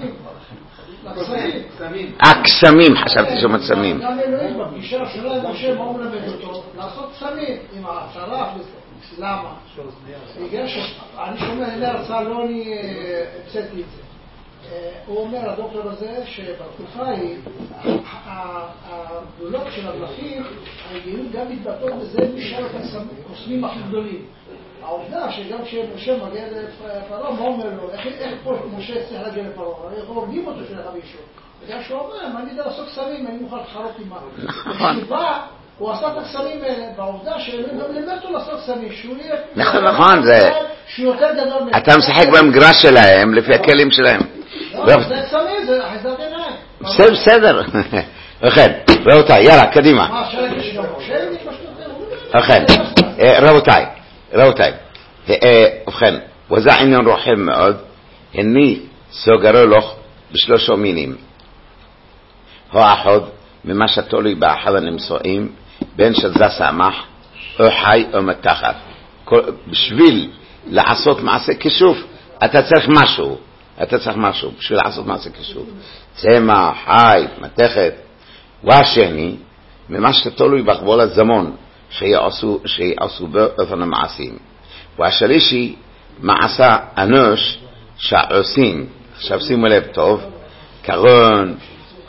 הקסמים, חשבתי שומע קסמים. גם אלוהים בפגישה שלה עם משה מה הוא מלמד אותו לעשות קסמים עם השרף. למה? בגלל שאני שומע הנה הרצאה לא אני הפסדתי את זה. הוא אומר הדוקטור הזה שבתקופה היא הגדולות של המלכים הרגילים גם מתבטאות בזה מי שר את הקוסמים הכי גדולים. העובדה שגם כשמשה מגיע לפרעה, מה אומר לו? איך פה משה צריך להגיע לפרעה? הרי הורגים אותו של הרב ישוע. בגלל שהוא אומר, אני יודע לעשות קסמים, אני מוכן לחרות עם מה. כשבא, הוא עשה את הקסמים האלה, והעובדה שהם גם לימדו לעשות קסמים, שהוא יהיה... נכון, נכון, זה... שהוא יותר גדול... אתה משחק במגרש שלהם, לפי הכלים שלהם. לא, זה קסמים, זה חסדת עיניים. בסדר, בסדר. ובכן, רבותיי, יאללה, קדימה. מה, שאלה שגם משה יש משהו? ובכן, רבותיי, רבותיי, ובכן, וזה עניין רוחם מאוד, הני סוגרו לך בשלושה מינים. הוא אחד ממה שתלוי באחד הנמצאים, בין שזה סמך, או חי או מתחת. בשביל לעשות מעשה כישוף, אתה צריך משהו. אתה צריך משהו בשביל לעשות מעשה כישוף. צמח, חי, מתכת. והשני, ממה שתלוי בגבול הזמון, שיעשו, שיעשו באופן המעשים. והשלישי, מעשה אנוש שעושים. עכשיו שימו לב טוב, קרון,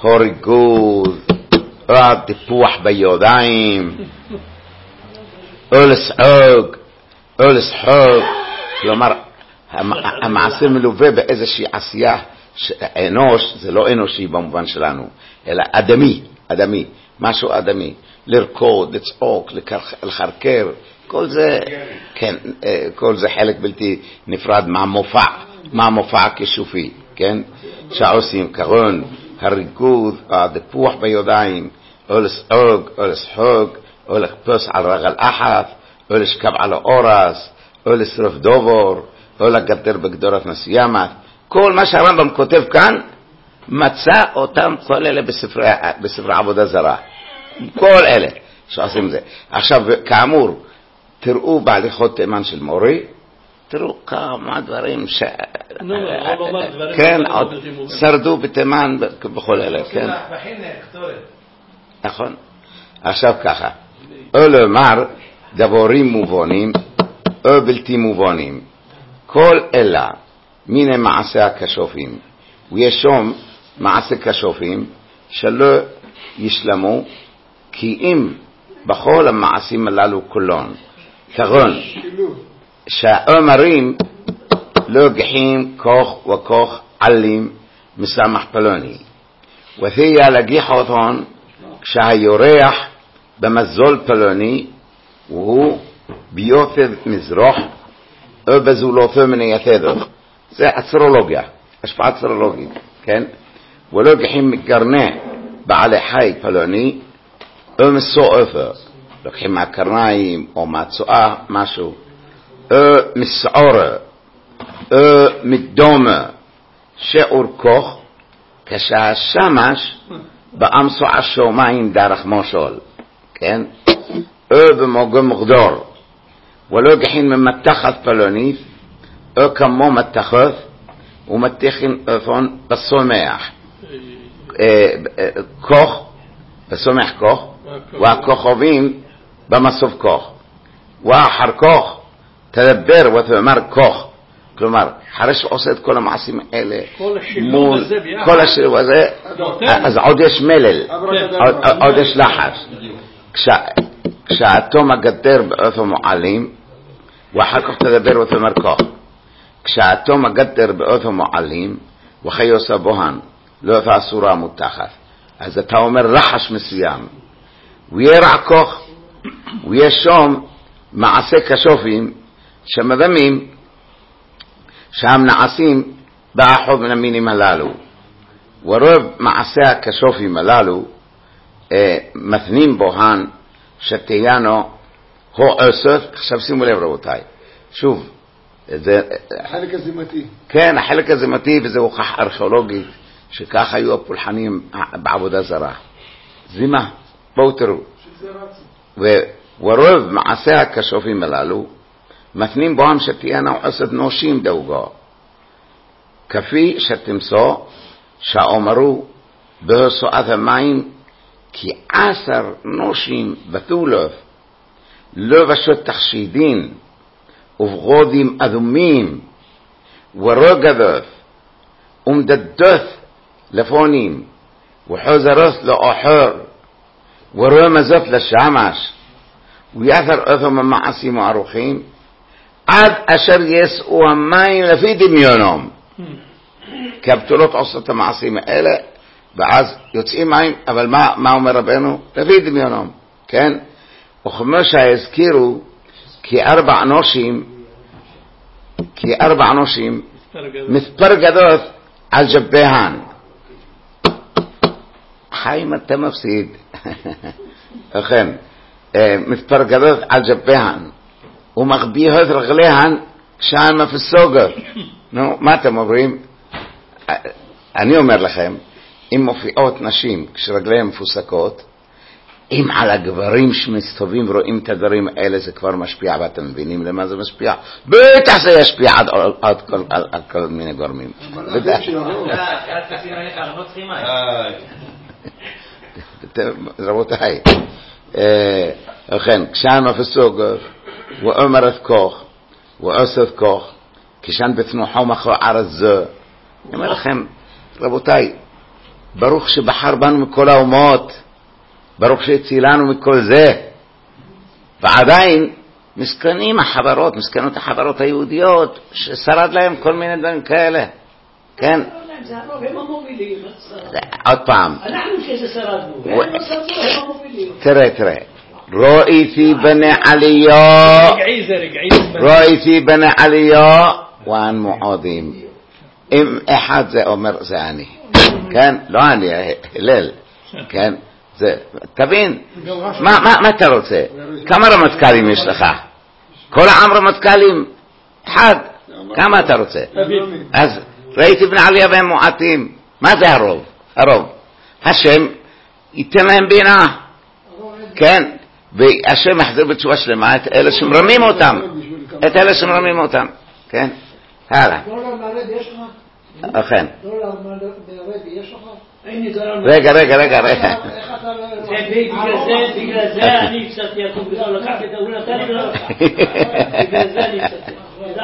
הוריגות, או טיפוח בידיים, או לסעוג, או לסחוג, כלומר, המעשה מלווה באיזושהי עשייה, אנוש, זה לא אנושי במובן שלנו, אלא אדמי, אדמי, משהו אדמי, לרקוד, לצעוק, לחרקר, כל זה, כן, כל זה חלק בלתי נפרד מהמופע, מהמופע כשופי, כן, שעושים כרון, הריקוד, הדפוח בידיים, או לסעוג, או לסחוג, או לחפוש על רגל אחת, או לשכב על האורס, או לשרוף דובור, או לגדר בגדורת מסוימת. כל מה שהרמב"ם כותב כאן, מצא אותם כל אלה בספרי, בספרי עבודה זרה. כל אלה שעושים זה. עכשיו, כאמור, תראו בהליכות תימן של מורי, תראו כמה דברים ש... כן, עוד שרדו בתימן בכל אלה, כן. נכון. עכשיו ככה, או לומר דבורים מובנים, או בלתי מובנים. כל אלה מן מעשה הכשופים, ויש שם מעשה כשופים שלא ישלמו, כי אם בכל המעשים הללו כולון, כגון שהאומרים לא גחים כוח וכוח עלים מסמך פלוני, ותהיה להגיח אותן כשהיורח במזול פלוני, והוא ביופד מזרוח או בזולותו מן יתדו. זה אסטרולוגיה, השפעה אסטרולוגית, כן? ולא גחים מקרנה בעלי חי פלוני או מסועפה, לוקחים מהקרניים או מהצועה משהו, או מסעורה או מדומה שיעור כוח, כשהשמש באמסו השומיים דרך מושול, כן? או במוגו מגדור, ולא גחין ממתחת פלונית, או כמו מתחת, ומתחין אופן בסומח. כוח, בסומח כוח, והכוכבים במסוף כוח. ואחר כוח, תדבר ותאמר כוח. כלומר, אחרי שעושה את כל המעשים האלה, כל השילוב הזה ביחד, כל השילוב הזה, אז עוד יש מלל, עוד יש לחש. כשאתו מגדר באופן מועלים, ואחר כך תדבר ותאמר כוח. כשאתו מגדר באופן מועלים, וחיוסה בוהן, לא תאסורה מותחת. אז אתה אומר לחש מסוים, וירע כוח, ויש שם מעשה כשופים, שמדמים, שהם נעשים באחד מן המינים הללו. ורוב מעשי הכשופים הללו אה, מתנים בוהן שתהיינו הו עושות. עכשיו שימו לב רבותיי, שוב זה, החלק הזימתי, כן, החלק הזימתי, וזה הוכח ארכיאולוגית שכך היו הפולחנים בעבודה זרה. זימה, בואו תראו, ורוב מעשי הכשופים הללו מתנים בוהם שתהיינו עושות נושים דאוגו, כפי שתמצא שאומרו בהסועת המים, כי עשר נושים בתולף לבשות תכשידין ובגודים אדומים ורוגדות ומדדות לפונים וחוזרות לאחור ורמזות לשמש, ויתר אותם המעשים הערוכים עד אשר יסעו המים לפי דמיונם. כי הבתולות עושות המעשים האלה ואז יוצאים מים, אבל מה, מה אומר רבנו? לפי דמיונם, כן? וכמו שהזכירו כי ארבע אנושים כי ארבע אנושים מספר גדול על ג'ביהן. חיים אתה מפסיד. אכן, מספר גדול על ג'ביהן ומחביאות רגליהן כשהן מפסוגות. נו, מה אתם אומרים? אני אומר לכם, אם מופיעות נשים כשרגליהן מפוסקות, אם על הגברים שמסתובבים רואים את הדברים האלה, זה כבר משפיע, ואתם מבינים למה זה משפיע? בטח זה ישפיע עד, עד כל, על, על כל מיני גורמים. רבותיי, לכן, כשאן מפסוגות ואומרת כוח ועושות כוח, כשאן בתנוחו מחו ערז זו, אני אומר לכם, רבותיי, ברוך שבחר בנו מכל האומות, ברוך שהצילנו מכל זה, ועדיין מסכנים החברות, מסכנות החברות היהודיות, ששרד להם כל מיני דברים כאלה. כן? עוד פעם. אנחנו שזה שרדנו. הם לא שרדו, הם המובילים. תראה, תראה. ראיתי בני עלייה, ראיתי בני עלייה ואן מועדים. אם אחד זה אומר זה אני. כן? לא אני, הלל. כן? זה, תבין, מה, מה, מה אתה רוצה? כמה רמטכ"לים יש לך? כל העם רמטכ"לים? אחד. כמה אתה רוצה? אז ראיתי בני עלייה והם מועטים. מה זה הרוב? הרוב. השם ייתן להם בינה. כן? והשם יחזיר בתשובה שלמה את אלה שמרמים אותם. את אלה שמרמים אותם. כן? הלאה. אכן. רגע, רגע, רגע, רגע. בגלל זה אני הפסדתי יעקב גדול, לקחתי את הוא נתן לי ולא לקח. בגלל זה אני הפסדתי.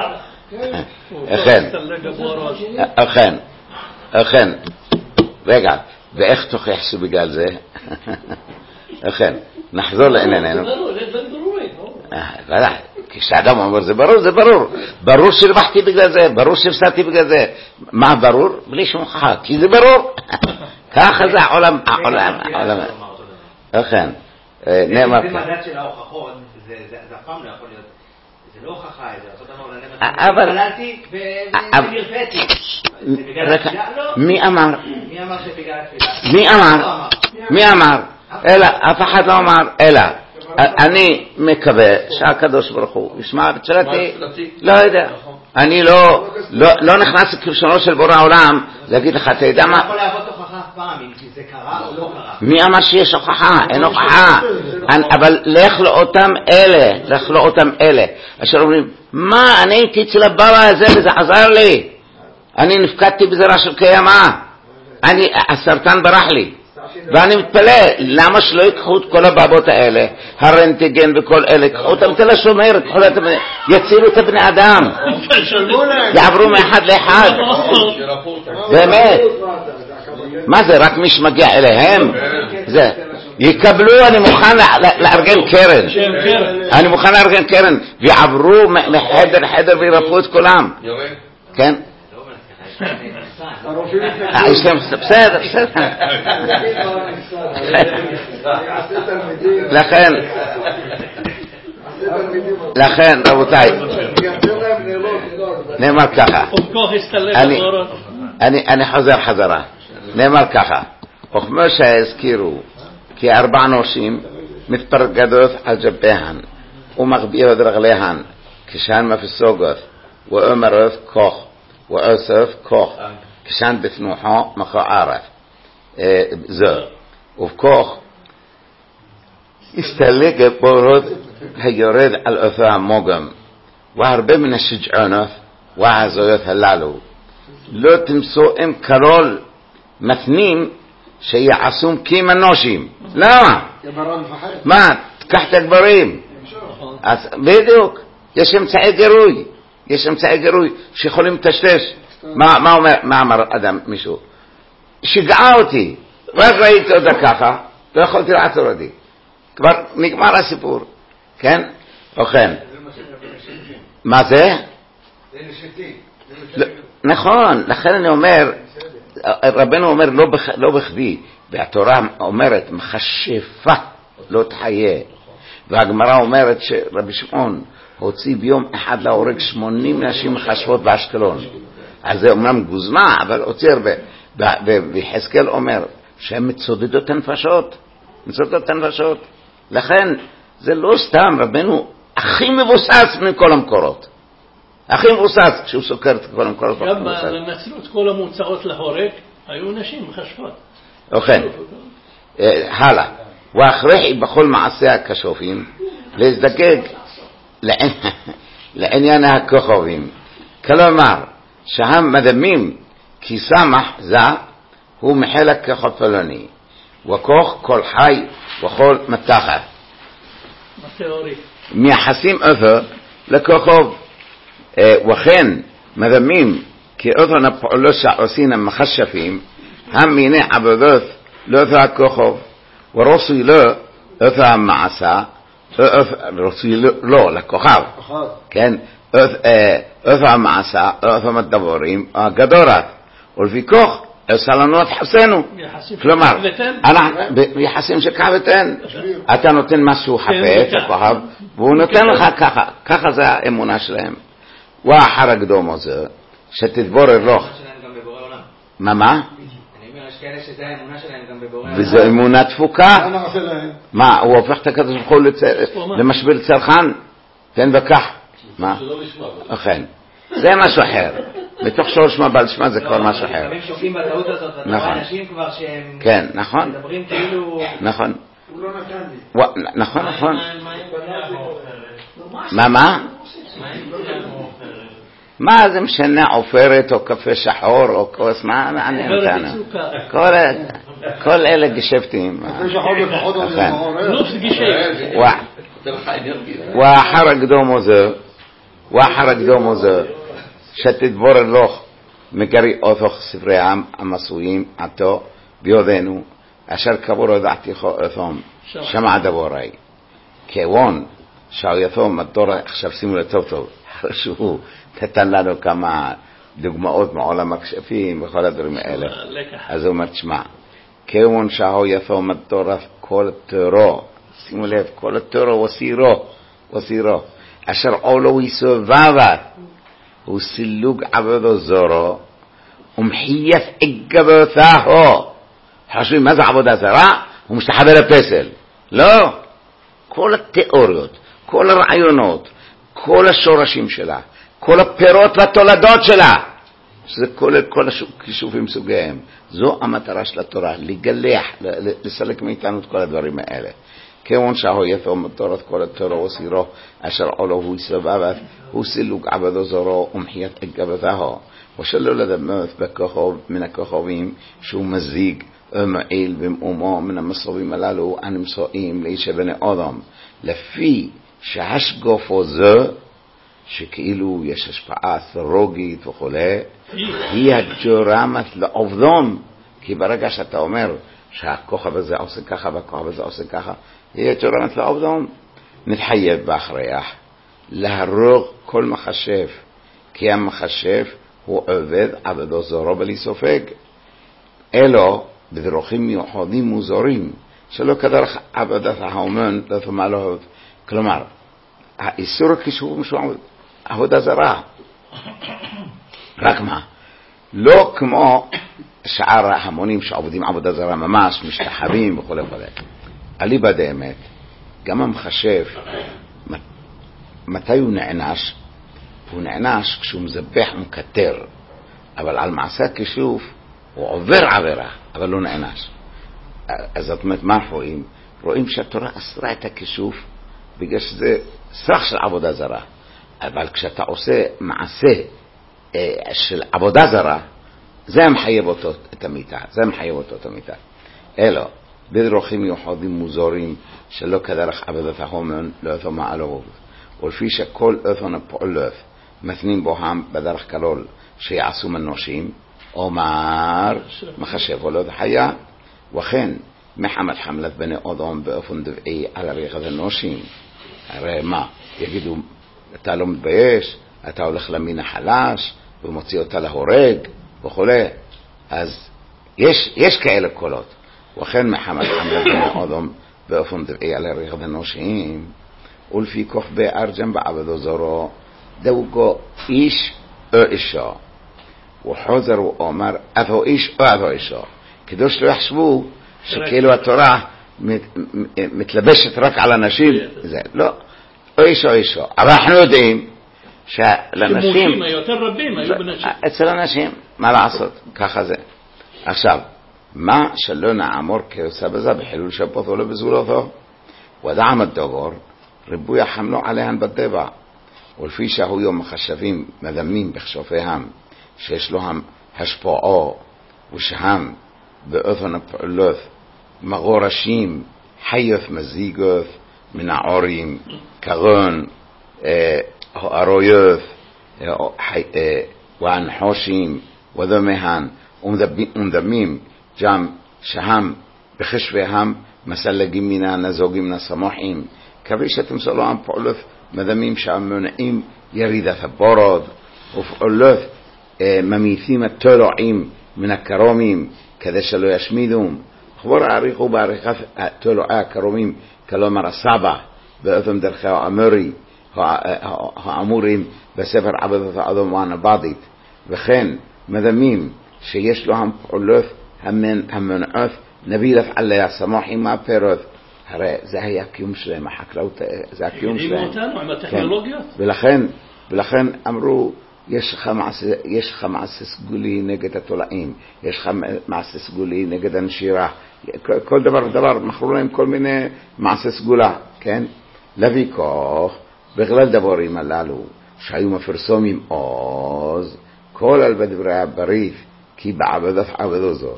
אכן. אכן. אכן. רגע, ואיך תוכיח שבגלל זה? אכן. נחזור לענייננו. זה ברור, זה ברור. ודאי. כשאדם אומר זה ברור, זה ברור. ברור שהרווחתי בגלל זה, ברור שהפסדתי בגלל זה. מה ברור? בלי שום חכה, כי זה ברור. ככה זה העולם, העולם, העולם. אכן. נאמר. זה מדד של ההוכחות, זה אף פעם לא יכול להיות. זה לא הוכחה, זה אותו דבר לנאמר. אבל... התפללתי ונרפאתי. מי אמר? מי אמר שבגלל התפילה? מי אמר? מי אמר? אלא, אף אחד לא אמר, אלא. אני מקווה שהקדוש ברוך הוא ישמע בתפילתי, לא יודע. אני לא, לא נכנס לכבשונו של בורא העולם להגיד לך, אתה יודע מה? אתה יכול להוות הוכחה אף פעם, אם זה קרה או לא קרה. מי אמר שיש הוכחה? אין הוכחה. אבל לך לאותם אלה, לך לאותם אלה, אשר אומרים, מה, אני הייתי אצל הבבא הזה וזה עזר לי. אני נפקדתי בזרע של קיימה. הסרטן ברח לי. ואני מתפלא, למה שלא ייקחו את כל הבבות האלה, הרנטגן וכל אלה, ייקחו אותם תל השומר, יצילו את הבני אדם, יעברו מאחד לאחד. באמת. מה זה, רק מי שמגיע אליהם? זה. יקבלו, אני מוכן לארגן קרן. אני מוכן לארגן קרן, ויעברו מחדר לחדר וירפאו את כולם. כן? בסדר, בסדר. לכן, לכן, רבותיי, נאמר ככה, אני חוזר חזרה, נאמר ככה, וכמו שהזכירו, כי ארבע נשים מתפרגדות על ג'ביהן ומגבירות רגליהן כשהן מפסוגות ואומרות כוח ואוסף כוח כשהן בתנוחו מכוערת זו ובכוח הסתלק בורות היורד על אותו המוגם והרבה מן השגעונות וההזויות הללו לא תמצאו עם קרול מתנים שיעשום כמנושים. למה? מה? תקח את הגברים. אז בדיוק יש אמצעי גירוי, יש אמצעי גירוי שיכולים לטשטש. מה, מה אומר, מה אמר אדם מישהו? שגעה אותי, רק ראיתי אותה ככה, לא יכולתי לעצור אותי. כבר נגמר הסיפור, כן? וכן. מה זה? נכון, לכן אני אומר, רבנו אומר לא, בח, לא בכדי, והתורה אומרת מחשפה לא תחיה, והגמרא אומרת שרבי שמעון הוציא ביום אחד להורג שמונים נשים מחשפות באשקלון. אז זה אומנם גוזמה, אבל הוציא הרבה. ויחזקאל אומר שהן מצודדות את הנפשות, מצודדות את הנפשות. לכן זה לא סתם, רבנו הכי מבוסס מכל המקורות. הכי מבוסס כשהוא סוקר את כל המקורות. גם נצלו את כל המוצאות להורג, היו נשים מחשפות. אוקיי, הלאה. ואחרי בכל מעשי הכשופים להזדקק לעניין הכוכבים. כלומר, שהם מדמים כי סמך זה הוא מחלק כוכב פלוני, וכוך כל חי וכל מתחת. מייחסים אותו לכוכב, וכן מדמים כי אותן הפעולות שעושים המחשפים הם מיני עבודות לאותו הכוכב, ורוסי לו אותו המעשה, רצוי לא, לכוכב, כן, אוף המעשה, אוף המדבורים, הגדורת, ולפיכך עושה לנו את חפשנו. כלומר, יחסים של ככה ותן. אתה נותן משהו חפץ, הכוכב, והוא נותן לך ככה, ככה זה האמונה שלהם. ואחר הקדום הזה, שתתבורר לו. מה מה? כאלה שזה האמונה שלהם גם בבורא. וזו אמונה תפוקה. מה, הוא הופך את הקדוש ברוך הוא למשביל צרכן? תן בכך. מה? אכן. זה משהו אחר. בתוך שורש מבעל שמה זה כבר משהו אחר. הם שופטים בטעות הזאת, אתה רואה אנשים כבר שהם... כן, נכון. מדברים כאילו... נכון. הוא לא נתן לי. נכון, נכון. מה, מה? מה זה משנה עופרת או קפה שחור או כוס, מה מעניין אותנו? כל אלה גשפטים. קפה שחור לפחות עוד זה מעורר. ואחר הקדום הזה, ואחר הקדום הזה, שתתבורר לו מגרי אותוך ספרי העם המסויים עתו ביודנו, אשר קבור הודעתיך אותם, שמע דבורי. כיוון שהיתום מדור, עכשיו שימו לטוב טוב, שהוא נתן לנו כמה דוגמאות מעולם הכשפים וכל הדברים האלה. אז הוא אומר, תשמע, כיוון שהיתום מדור כל תורו, שימו לב, כל תורו וסירו, וסירו, אשר עולו יסובבת, הוא סילוג עבודו זורו, ומחייף אגבותהו. חושבים, מה זה עבודה זרה? הוא משתחווה לפסל. לא. כל התיאוריות, כל הרעיונות, כל השורשים שלה, כל הפירות והתולדות שלה, שזה כולל כל הכישופים סוגיהם. זו המטרה של התורה, לגלח, לסלק מאיתנו את כל הדברים האלה. כיוון שהויתו מטורת כל התורה וסירו, אשר עולו הוא יסובבת, הוא סילוג עבודו זורו ומחיית אגבותהו, ושלא לדמות בכוכב מן הכוכבים שהוא מזיג ומעיל במאומו מן המסובים הללו הנמצאים לאיש בני אדם, לפי שהשגופו זה, שכאילו יש השפעה אסטרולוגית וכו', היא הג'ורמת לעובדום, כי ברגע שאתה אומר שהכוכב הזה עושה ככה והכוכב הזה עושה ככה, היא הג'ורמת לעובדום, נתחייב בהכרח להרוג כל מחשב, כי המחשב הוא עובד עבודו זרו בלי סופג, אלו בדרכים מיוחדים מוזרים, שלא כדרך עבודת ההומן לפעמים לא, כלומר, האיסור הכישוף משהו עבודה זרה. רק מה? לא כמו שאר ההמונים שעובדים עבודה זרה ממש, משתחווים וכו' וכו'. אליבא דאמת, גם המחשב, מתי הוא נענש? הוא נענש כשהוא מזבח ומקטר, אבל על מעשה הכישוף הוא עובר עבירה, אבל לא נענש. אז זאת אומרת, מה רואים? רואים שהתורה אסרה את הכישוף בגלל שזה סרח של עבודה זרה. אבל כשאתה עושה מעשה אה, של עבודה זרה, זה מחייב אותו את המיטה, זה מחייב אותו את המיטה. אלו, בדרכים מיוחדים מוזרים שלא כדרך עבודת ההומן לא אותו מעלוב, ולפי שכל אופן הפועלות מתנים בוהם בדרך כלול שיעשו מנושים, אומר מחשב הולד חיה, וכן מחמת חמלת בני אדם באופן דבעי על הריחת הנושים. הרי מה? יגידו, אתה לא מתבייש, אתה הולך למין החלש ומוציא אותה להורג וכו'. אז יש, יש כאלה קולות. וכן מחמת חמלת בני אדם באופן דבעי על הריחת הנושים, ולפי כוח בארג'ם בעבודו זרו, דאוגו איש או אישה. וחוזר ואומר, אתו איש או אתו אישה. כדי שלא יחשבו שכאילו התורה מתלבשת רק על אנשים, זה לא, או אישה או אישה. אבל אנחנו יודעים שלנשים, שמושים היותר רבים היו בנשים. אצל אנשים, מה לעשות? ככה זה. עכשיו, מה שלא נעמור כעושה בזה בחילול שבת ולא בזולתו, ודעם הדבר, ריבוי החמלו עליהן בטבע, ולפי שהוא יום מחשבים מדמים בכשפיהם, שיש לו השפעו ושהם באופן הפעולות מגורשים חיות מזיגות מן העורים כגון הארויות והנחושים ודמיהן ומדמים גם שהם בחשביהם מסלגים מן הנזוגים נסמוחים כפי שתמסלו עם פעולות מדמים שהמונעים ירידת הבורד, ופעולות ממיתים התולעים מן הקרומים כדי שלא ישמידום. חבור העריכו בעריכת תולעי הקרומים, כלומר הסבא, באופן דרכי האמורי, האמורים בספר עבודת האדום והנבדית, וכן מדמים שיש לו פעולות המונעות נבידת עלי הסמוך עם הפירות. הרי זה היה הקיום שלהם, החקלאות, זה הקיום שלהם. הגיעו אותנו עם הטכנולוגיות. ולכן, ולכן אמרו, יש לך מעשה, יש לך מעשה סגולי נגד התולעים, יש לך מעשה סגולי נגד הנשירה, כל דבר ודבר, מכרו להם כל מיני מעשה סגולה, כן? לוויקוך, בכלל דבורים הללו, שהיו מפרסומים עוז, כל על בדברי הברית, כי בעבודת עבודו זו.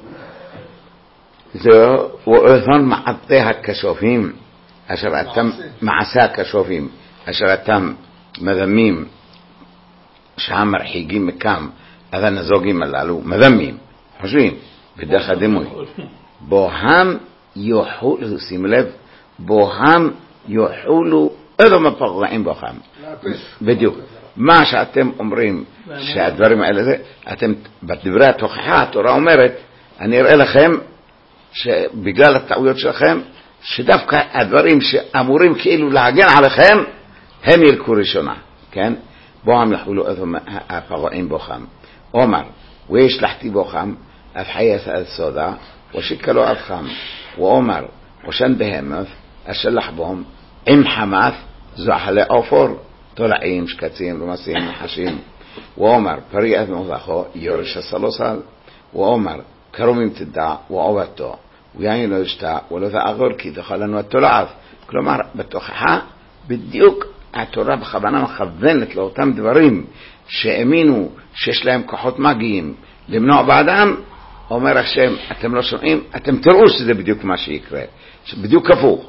זו, ואותן מעטי הכשופים, אשר אתם, מעשה הכשופים, אשר אתם מדמים, שהמרחיגים מכם, אז הנזוגים הללו, מדמים, חושבים, בדרך הדימוי. בוהם יוחולו, שים לב, בוהם יוחולו, אדום הפרעים בוהם. בדיוק. מה שאתם אומרים, שהדברים האלה זה, אתם, בדברי התוכחה, התורה אומרת, אני אראה לכם, שבגלל הטעויות שלכם, שדווקא הדברים שאמורים כאילו להגן עליכם, הם ילכו ראשונה, כן? בוהם יחולו אדום הפרעים בוהם. אומר, וישלחתי בוהם, אף חייס על סודה, ושיקלו על חם, ואומר, ושן בהמות, אשלח בהם, עם חמת, זוחלי עופור, תולעים, שקצים, רמסים, נחשים. ואומר, פרי אדמו זכו, יורש הסלוסל, ואומר, קרומים תדע, ועובתו, ויין לא ישתה, ולא תאגור, כי תאכל לנו התולעת. כלומר, בתוכחה, בדיוק התורה בכוונה מכוונת לאותם דברים שהאמינו שיש להם כוחות מגיים למנוע בעדם. אומר השם, אתם לא שומעים, אתם תראו שזה בדיוק מה שיקרה, בדיוק הפוך.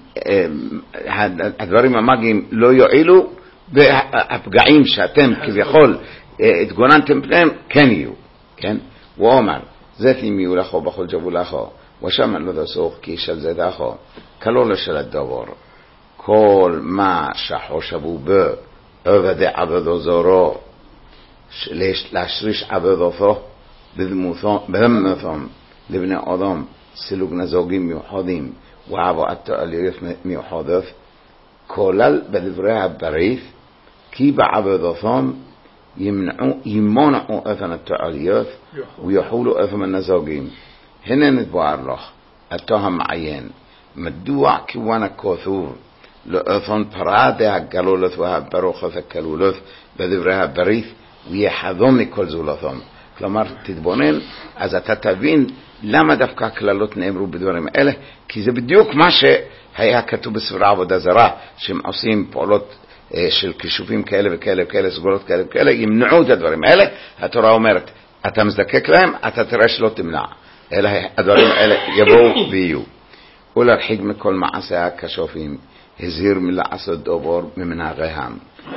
הדברים המגיים לא יועילו, והפגעים שאתם כביכול התגוננתם פניהם כן יהיו, כן? הוא אומר, זה תימיו לכו בכל ג'בו לכו, ושמן לא דסוך כי של זה דחו, כלו לשל הדבור. כל מה שחושבו בו, עובדי עבודו זורו, להשריש עבודתו, בדמותום לבני אדם, סילוג נזוגים מיוחדים, ועבודת תועליות מיוחדות, כולל בדברי הברית, כי בעבודתם ימונעו אופן התועליות, ויחולו אופן הנזוגים. הנה נתבואר לך, אתה המעיין, מדוע כיוון הכתוב, לאופן פרעי הגלולות והברוכות הכלולות בדברי הברית, ויחדום מכל זולתם. כלומר, תתבונן, אז אתה תבין למה דווקא הכללות נאמרו בדברים האלה, כי זה בדיוק מה שהיה כתוב בספר עבודה זרה, שהם עושים פעולות אה, של כישופים כאלה וכאלה וכאלה, סגולות כאלה וכאלה, ימנעו את הדברים האלה. התורה אומרת, אתה מזדקק להם, אתה תראה שלא תמנע, אלא הדברים האלה יבואו ויהיו. ולהרחיק מכל מעשה הכשופים, הזהיר מלעשות דובור ממנהגיהם,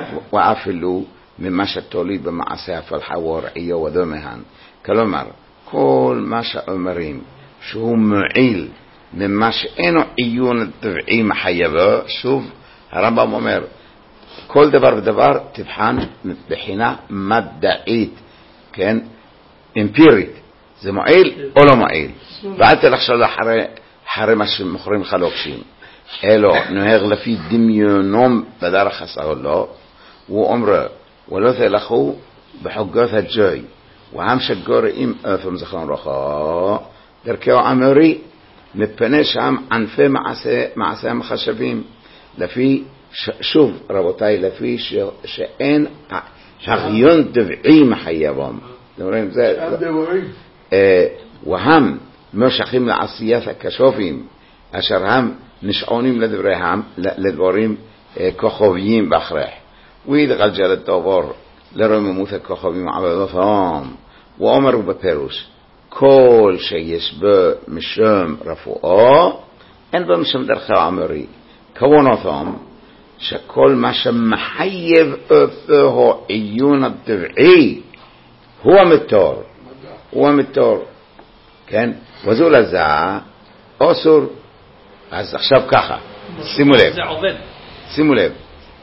ואפילו ממה שתולי במעשה הפלחה ורעיו ודומהן. כלומר, כל מה שאומרים שהוא מועיל ממה שאינו עיון טבעי מחייבו, שוב הרמב"ם אומר, כל דבר ודבר תבחן מבחינה מדעית, כן? אמפירית, זה מועיל או לא מועיל. ואל תלחשוב אחרי, אחרי מה שמוכרים לך לוקשים, אלו נוהג לפי דמיונום בדרך הסעולו, הוא אומר, ולא תלכו בחוגות הג'וי, והם שגוראים אופם זכרון רוחו, דרכו אמורי, מפני שם ענפי מעשה, מעשה המחשבים, לפי, ש, שוב רבותיי, לפי ש, שאין הגיון טבעי מחייבם. דברים זה, זה. והם משכים לעשיית הכשופים, אשר הם נשעונים לדבריהם, לדברים כוכביים בהכרח. ויתגלגל הדבר לרוממות הכוכבים עבודתם, ואומרו בפירוש, כל שיש בו משום רפואה, אין בו משום דרכי האמורי. כוונתם, שכל מה שמחייב אותו העיון הטבעי, הוא המתור, הוא המתור, כן? וזו לזה, אסור. אז עכשיו ככה, שימו לב. זה עובד. שימו לב,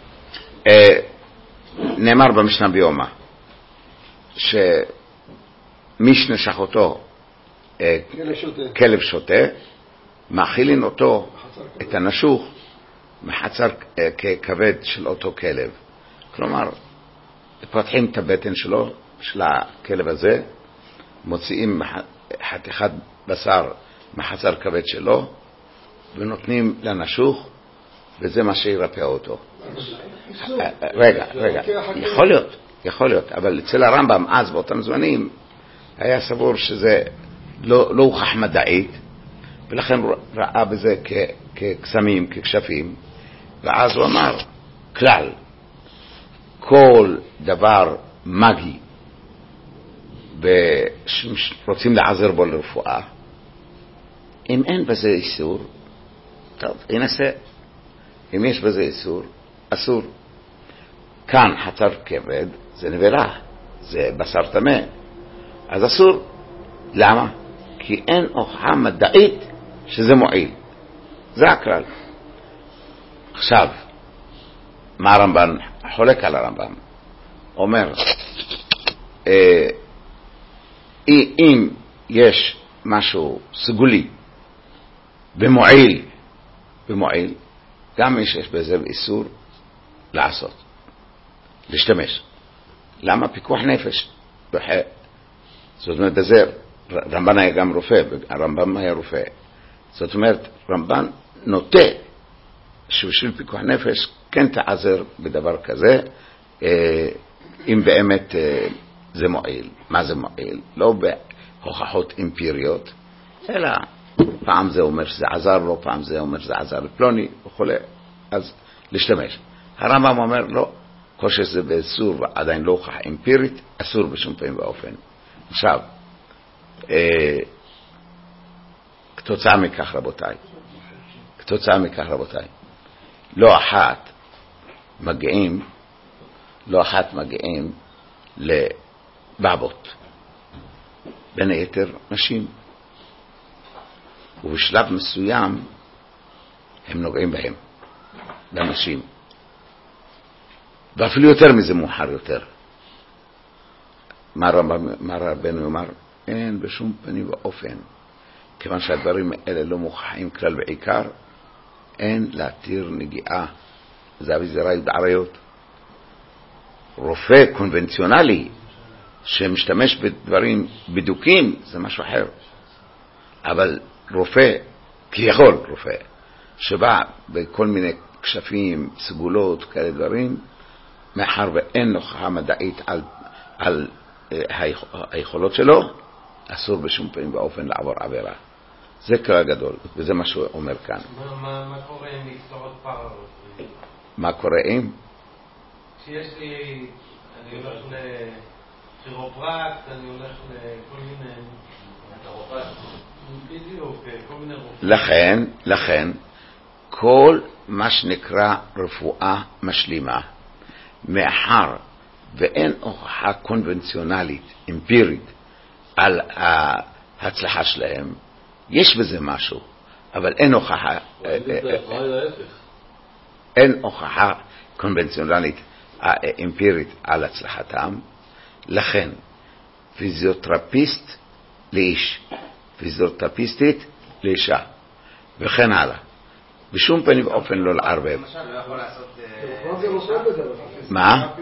נאמר במשנה ביומא, שמי שנשך אותו כלב שוטה, מאכילין אותו, את הנשוך, מחצר ככבד של אותו כלב. כלומר, פותחים את הבטן שלו, של הכלב הזה, מוציאים חתיכת בשר מחצר כבד שלו, ונותנים לנשוך, וזה מה שירפא אותו. רגע, רגע, יכול להיות, יכול להיות, אבל אצל הרמב"ם אז באותם זמנים, היה סבור שזה לא, לא הוכח מדעית, ולכן ראה בזה כקסמים, כקשפים, ואז הוא אמר, כלל, כל דבר מגי, ורוצים לעזר בו לרפואה, אם אין בזה איסור, טוב, ינסה. אם יש בזה איסור, אסור. כאן חצר כבד, זה נבלה, זה בשר טמא, אז אסור. למה? כי אין הוכחה מדעית שזה מועיל. זה הכלל. עכשיו, מה הרמב"ן חולק על הרמב"ן? אומר, אה, אם יש משהו סגולי במועיל, במועיל, גם מי שיש בזה איסור לעשות, להשתמש. למה? פיקוח נפש. זאת אומרת, זה, רמב"ן היה גם רופא, הרמב"ם היה רופא. זאת אומרת, רמב"ן נוטה שבשביל פיקוח נפש כן תעזר בדבר כזה, אם באמת זה מועיל. מה זה מועיל? לא בהוכחות אמפיריות, אלא פעם זה אומר שזה עזר לו, פעם זה אומר שזה עזר לפלוני וכו', אז להשתמש. הרמב"ם אומר לא, כל שזה באסור ועדיין לא הוכח אמפירית, אסור בשום פעמים באופן. עכשיו, אה, כתוצאה מכך רבותיי, כתוצאה מכך רבותיי, לא אחת מגיעים, לא אחת מגיעים לבעבות, בין היתר נשים, ובשלב מסוים הם נוגעים בהם, לנשים, ואפילו יותר מזה מאוחר יותר. מה רבנו אומר? אין בשום פנים ואופן, כיוון שהדברים האלה לא מוכחים כלל בעיקר, אין להתיר נגיעה, זה אביזרי בעריות. רופא קונבנציונלי שמשתמש בדברים בדוקים זה משהו אחר, אבל רופא, כיכול רופא, שבא בכל מיני קשפים, סגולות, כאלה דברים, מאחר ואין הוכחה מדעית על, על היכולות שלו, אסור בשום פעמים באופן לעבור עבירה. זה כלל גדול, וזה מה שהוא אומר כאן. מה, מה, מה קורה עם מקצועות פארה-רפואיים? מה קורה עם? שיש לי, אני הולך לכירופרקט, אני הולך לכל מיני... בדיוק, כל מיני רופאים. לכן, לכן, כל מה שנקרא רפואה משלימה, מאחר ואין הוכחה קונבנציונלית, אמפירית, על ההצלחה שלהם, יש בזה משהו, אבל אין הוכחה, אין הוכחה קונבנציונלית, אמפירית על הצלחתם. לכן, פיזיותרפיסט לאיש, פיזיותרפיסטית לאישה, וכן הלאה. בשום פנים ואופן לא לערבב. למשל, לא יכול לעשות... מה?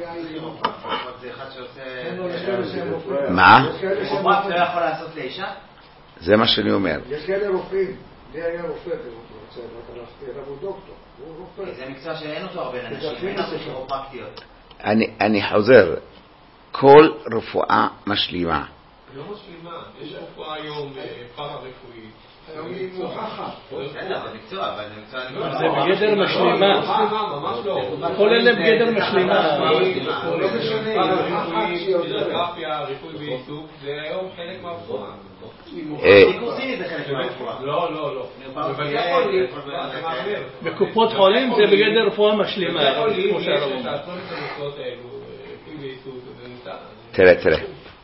מה? כירופרקט לא יכול לעשות לאישה? זה מה שאני אומר. יש כאלה רופאים, לי היה רופא, הוא דוקטור, הוא רופא. זה מקצוע שאין אותו הרבה לאנשים, אין הרבה כירופרקטיות. אני חוזר, כל רפואה משלימה. לא משלימה, יש רפואה היום פארה-רפואית. היא מוכחת. בסדר, זה מקצוע, אבל זה מקצוע... זה בגדר משלימה. ממש לא. כל אלה בגדר משלימה. לא משנה, פיזיותרפיה, ריפוי בעיסוק, זה היום חלק מהרפואה. קורסיני זה חלק מהרפואה. לא, לא, לא. בקופות חולים זה בגדר רפואה משלימה. בבתי חולים יש את העצמם את המקצועות האלו, ריפוי בעיסוק, זה נמצא. תראה, תראה.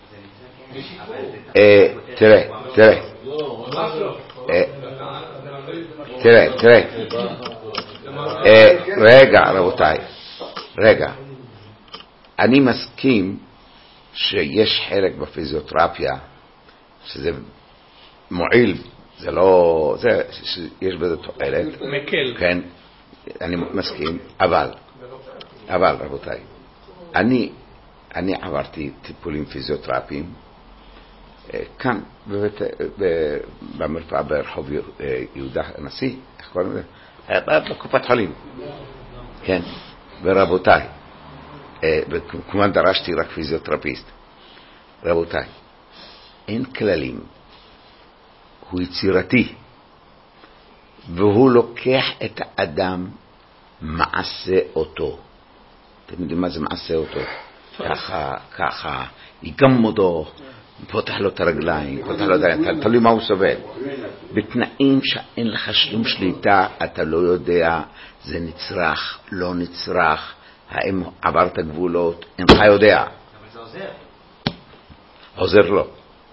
תראה, תראה. תראה, תראה. רגע רבותיי, רגע, אני מסכים שיש חלק בפיזיותרפיה שזה מועיל, זה לא, זה, יש בזה תועלת, מקל, כן, אני מסכים, אבל, אבל רבותיי, אני, אני עברתי טיפולים פיזיותרפיים, כאן, בבית, במרפאה ברחוב יהודה הנשיא, איך קוראים לזה? בקופת חולים, כן, ורבותיי, וכמובן דרשתי רק פיזיותרפיסט, רבותיי, אין כללים, הוא יצירתי, והוא לוקח את האדם, מעשה אותו. אתם יודעים מה זה מעשה אותו? ככה, ככה, יגם אותו, פותח לו את הרגליים, פותח לו את הרגליים, תלוי מה הוא סובל. בתנאים שאין לך שום שליטה, אתה לא יודע, זה נצרך, לא נצרך, האם עברת גבולות, אינך יודע. אבל זה עוזר. עוזר לו.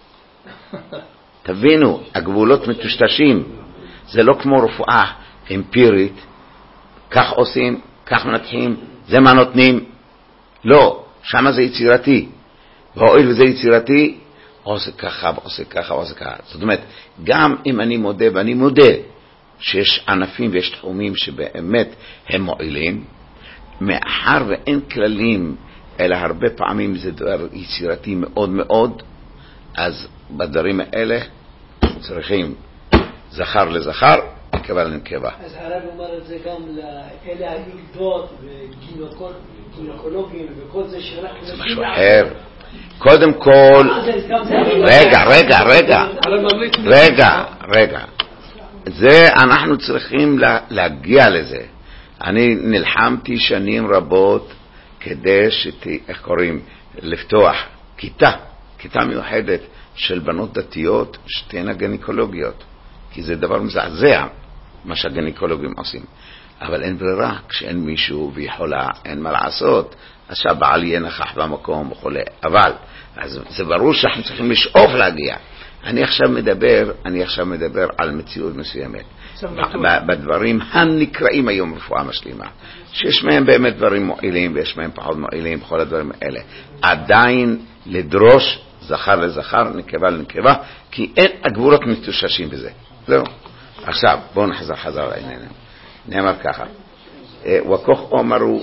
תבינו, הגבולות מטושטשים. זה לא כמו רפואה אמפירית, כך עושים, כך מנתחים, זה מה נותנים. לא, שמה זה יצירתי. והואיל וזה יצירתי, עושה ככה, עושה ככה, עושה ככה. זאת אומרת, גם אם אני מודה, ואני מודה שיש ענפים ויש תחומים שבאמת הם מועילים, מאחר ואין כללים, אלא הרבה פעמים זה דבר יצירתי מאוד מאוד, אז בדברים האלה צריכים זכר לזכר, נקבה לנקבה. אז הרב אומר את זה גם לאלה הילדות וגינקולוגים וכל זה שרק... זה משהו אחר. קודם כל, רגע, רגע, רגע, רגע, רגע. זה אנחנו צריכים להגיע לזה. אני נלחמתי שנים רבות כדי שתי, איך קוראים, לפתוח כיתה, כיתה מיוחדת של בנות דתיות שתהיינה גניקולוגיות, כי זה דבר מזעזע מה שהגניקולוגים עושים. אבל אין ברירה, כשאין מישהו ויכולה, אין מה לעשות, אז שהבעל יהיה נכח במקום וכולי. אבל, אז זה ברור שאנחנו צריכים לשאוף להגיע. אני עכשיו מדבר, אני עכשיו מדבר על מציאות מסוימת. בדברים הנקראים היום רפואה משלימה, שיש מהם באמת דברים מועילים ויש מהם פחות מועילים, בכל הדברים האלה. עדיין לדרוש זכר לזכר, נקבה לנקבה, כי אין הגבולות מטוששים בזה. זהו. עכשיו, בואו נחזר חזר לענייננו. נאמר ככה, וכך אומרו,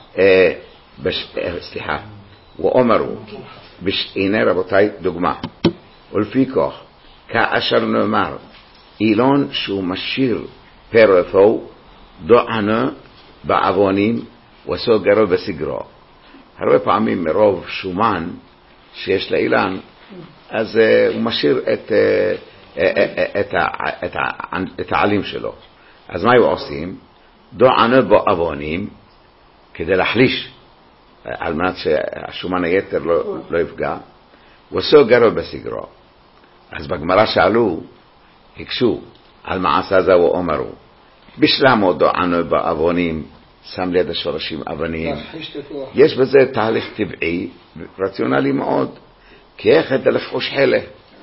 סליחה, ואומרו, הנה רבותיי דוגמה, ולפי כך, כאשר נאמר, אילון שהוא משאיר פרפו, דוענו בעוונים, וסוגרו בסגרו. הרבה פעמים מרוב שומן שיש לאילן, אז הוא משאיר את, את, את, את העלים שלו. אז מה היו עושים? דוענו בעוונים, כדי להחליש, על מנת שהשומן היתר לא, לא יפגע, וסוגרו בסגרו. אז בגמרא שאלו, הקשו על מעשה זה ואומרו, בשלמו דוענו בעוונים, שם ליד השורשים אבנים. יש בזה תהליך טבעי, רציונלי מאוד, כי איך כדי לפחוש חלה,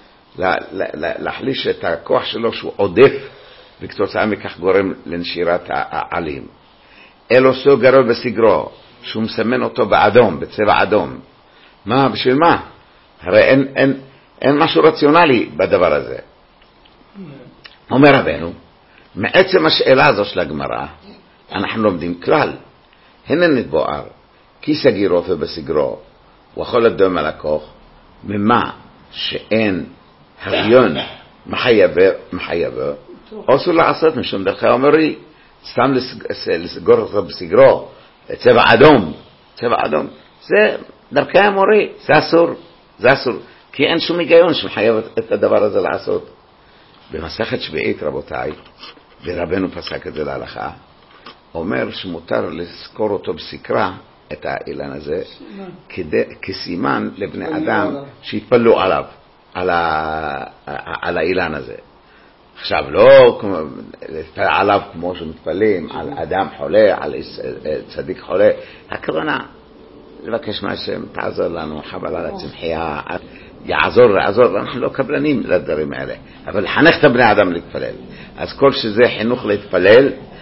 להחליש את הכוח שלו שהוא עודף, וכתוצאה מכך גורם לנשירת העלים. אלו סוגרו בסגרו, שהוא מסמן אותו באדום, בצבע אדום. מה, בשביל מה? הרי אין, אין, אין משהו רציונלי בדבר הזה. אומר רבנו, מעצם השאלה הזו של הגמרא, אנחנו לומדים כלל. הנה נתבואר, כי סגירו ובסגרו, וכל אדום על הכוח, ממה שאין הריון מחייבו, אסור לעשות משום דרכי אומרי, סתם לסגור אותו בסגרו, צבע אדום, צבע אדום, זה דרכי המורי, זה אסור, זה אסור, כי אין שום היגיון שמחייב את הדבר הזה לעשות. במסכת שביעית רבותיי, ורבנו פסק את זה להלכה, אומר שמותר לזכור אותו בסקרה, את האילן הזה, כדי, כסימן לבני אדם שיתפלו עליו, על, ה, על האילן הזה. עכשיו, לא להתפלל עליו כמו שמתפלים, על אדם חולה, על צדיק חולה. הכוונה, לבקש מהשם, תעזור לנו, חבל על הצמחייה, יעזור, יעזור, אנחנו לא קבלנים לדברים האלה. אבל חנך את בני אדם להתפלל. אז כל שזה חינוך להתפלל,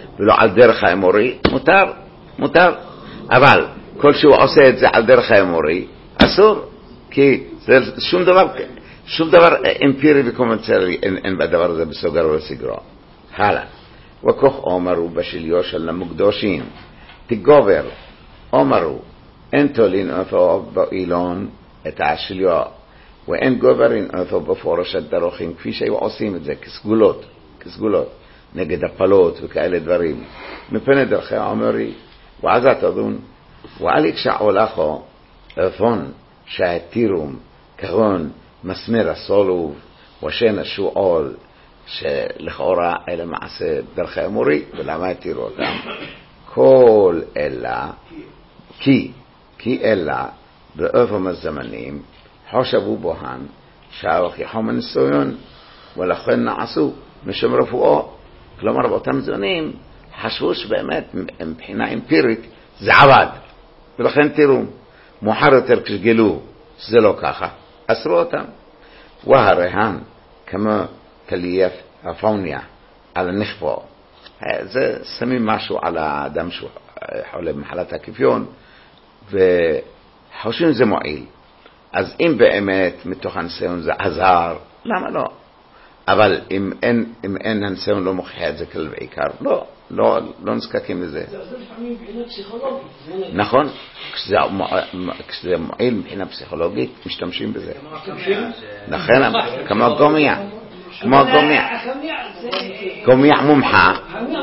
ולא על דרך האמורי, מותר, מותר. אבל כל שהוא עושה את זה על דרך האמורי, אסור, כי זה שום דבר, שום דבר אמפירי וקומנציאלי, אין, אין בדבר הזה בסוגר ובסגרו. הלאה. וכך אומרו בשליו של המוקדושים, תגובר, אומרו, אין תולין אותו באילון את השליו, ואין גוברין אותו בפורשת דרוכים, כפי שהיו עושים את זה, כסגולות, כסגולות, נגד הפלות וכאלה דברים. מפני דרכי האמורי, ועזה תדון, ועל יקשע הולכו, אופון שהתירום, כהון, מסמר הסולוב, ושן השועול, שלכאורה אלה מעשה דרכי אמורי, ולמה התירו אותם? כל אלה, כי, כי אלה, באופן הזמנים, חושבו בוהן, שהלכי חום הניסיון, ולכן נעשו משום רפואו. כלומר, באותם זמנים, חשבו שבאמת, מבחינה אמפירית, זה עבד. ולכן תראו, מאוחר יותר כשגילו שזה לא ככה, אסרו אותם. והרהן, כמו תלייף הפוניה, על הנכפו. זה שמים משהו על האדם שהוא חולה במחלת הכיפיון, וחושבים זה מועיל. אז אם באמת מתוך הניסיון זה עזר, למה לא? אבל אם אין, אם אין הניסיון לא מוכיח את זה כלל בעיקר, לא, לא, לא נזקקים לזה. זה עוזר לפעמים מבחינה פסיכולוגית. נכון, כשזה, כשזה מועיל מבחינה פסיכולוגית, משתמשים בזה. נכון, כמו גומיה. כמו גומיה. גומיה מומחה.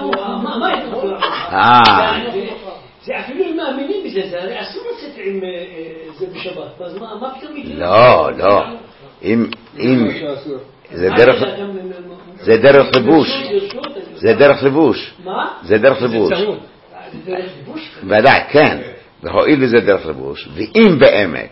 זה אפילו אם מאמינים בזה, זה הרי אסור לצאת עם זה בשבת. אז מה פתאום מתאים? לא, לא. אם, אם, זה דרך, זה דרך לבוש. זה דרך לבוש. מה? זה דרך לבוש. זה דרך לבוש? ודאי, כן. והואיל וזה דרך לבוש, ואם באמת,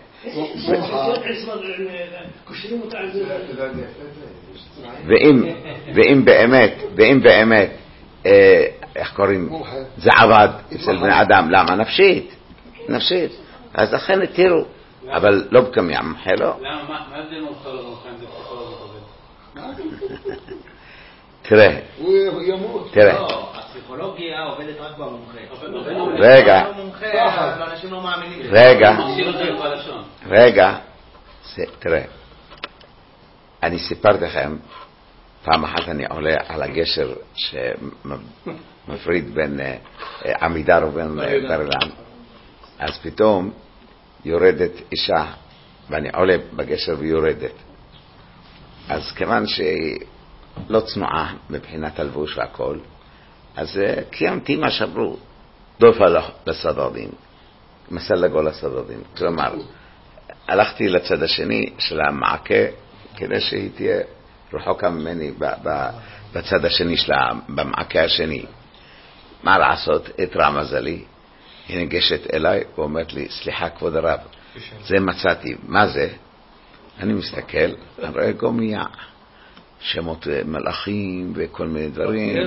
ואם, ואם באמת, ואם באמת, איך קוראים, זה עבד אצל בני אדם, למה? נפשית, נפשית. אז לכן התירו, אבל לא בקמיה מומחה, לא. למה? מה זה מומחה לא מומחה אם זה פסיכולוגית עובד? תראה, תראה. לא, הפסיכולוגיה עובדת רק במומחה. רגע. אנשים לא מאמינים. רגע. רגע. תראה, אני סיפרתי לכם, פעם אחת אני עולה על הגשר שמפריד בין עמידר ובין בר אילן, אז פתאום יורדת אישה, ואני עולה בגשר ויורדת. אז כיוון שהיא לא צנועה מבחינת הלבוש והכל, אז קיימתי מה שאמרו, דופה לסדרדים, מסלגו לסדרדים. כלומר, הלכתי לצד השני של המעקה, כדי שהיא תהיה רחוקה ממני בצד השני שלה, במעקה השני. מה לעשות? התרע מזלי, היא ניגשת אליי ואומרת לי, סליחה כבוד הרב, זה מצאתי, מה זה? אני מסתכל, אני רואה גומיה, שמות מלאכים וכל מיני דברים.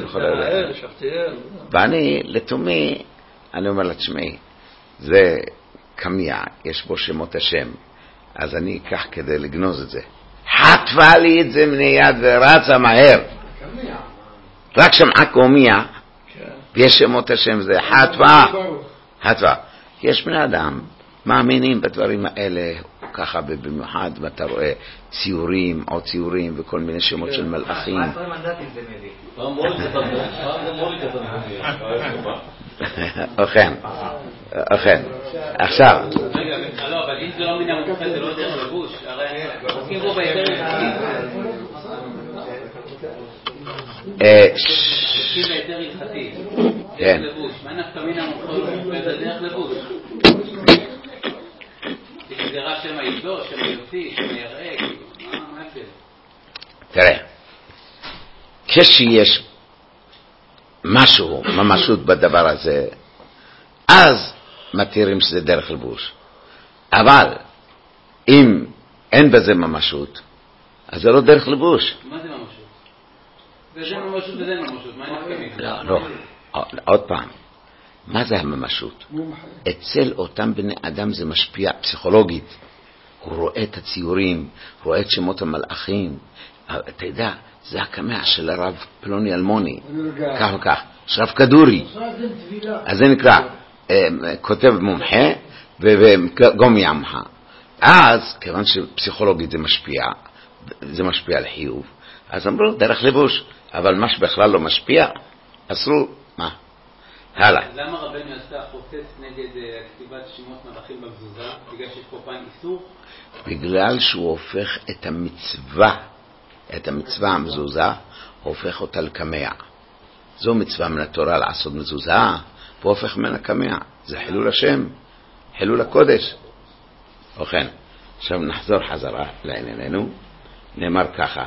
ואני, לתומי, אני אומר לה, תשמעי, זה קמיה, יש בו שמות השם, אז אני אקח כדי לגנוז את זה. חטפה לי את זה מיד ורצה מהר. רק שמעה קומיה, ויש שמות השם, זה חטפה. חטפה. יש בני אדם מאמינים בדברים האלה, ככה במיוחד, ואתה רואה ציורים או ציורים וכל מיני שמות של מלאכים. מה עשרה מנדטים זה מביא? פעם מורי כתב פעם אכן, אכן. עכשיו. רגע, לא, אבל אם זה לא מן המומחה, זה לא דרך לבוש. הרי עוסקים בו בהיתר הלכתי. עוסקים בהיתר הלכתי. דרך לבוש. מה נפקא מן המומחה? זה דרך לבוש. זה רק שם הידו, שם היוציא, שם היראה. מה זה? תראה, כשיש משהו, ממשות בדבר הזה, אז מתירים שזה דרך לבוש. אבל אם אין בזה ממשות, אז זה לא דרך לבוש. מה זה ממשות? זה ממשות וזה ממשות. מה נפקמים? לא, לא. עוד פעם. מה זה הממשות? אצל אותם בני אדם זה משפיע פסיכולוגית. הוא רואה את הציורים, רואה את שמות המלאכים. אתה יודע, זה הקמע של הרב פלוני אלמוני. כך וכך. שרף כדורי. אז זה נקרא, כותב מומחה וגם ימחה. אז, כיוון שפסיכולוגית זה משפיע, זה משפיע על חיוב, אז אמרו, דרך לבוש, אבל מה שבכלל לא משפיע, אסרו, מה? הלאה. למה רבנו עשה חוצץ נגד כתיבת שמות מלאכים במזוזה? בגלל שיש פה פעם איסור? בגלל שהוא הופך את המצווה, את המצווה המזוזה, הופך אותה לקמע. זו מצווה מן התורה לעשות מזוזה, והופך ממנה קמע. זה חילול השם, חילול הקודש. וכן, עכשיו נחזור חזרה לענייננו, נאמר ככה,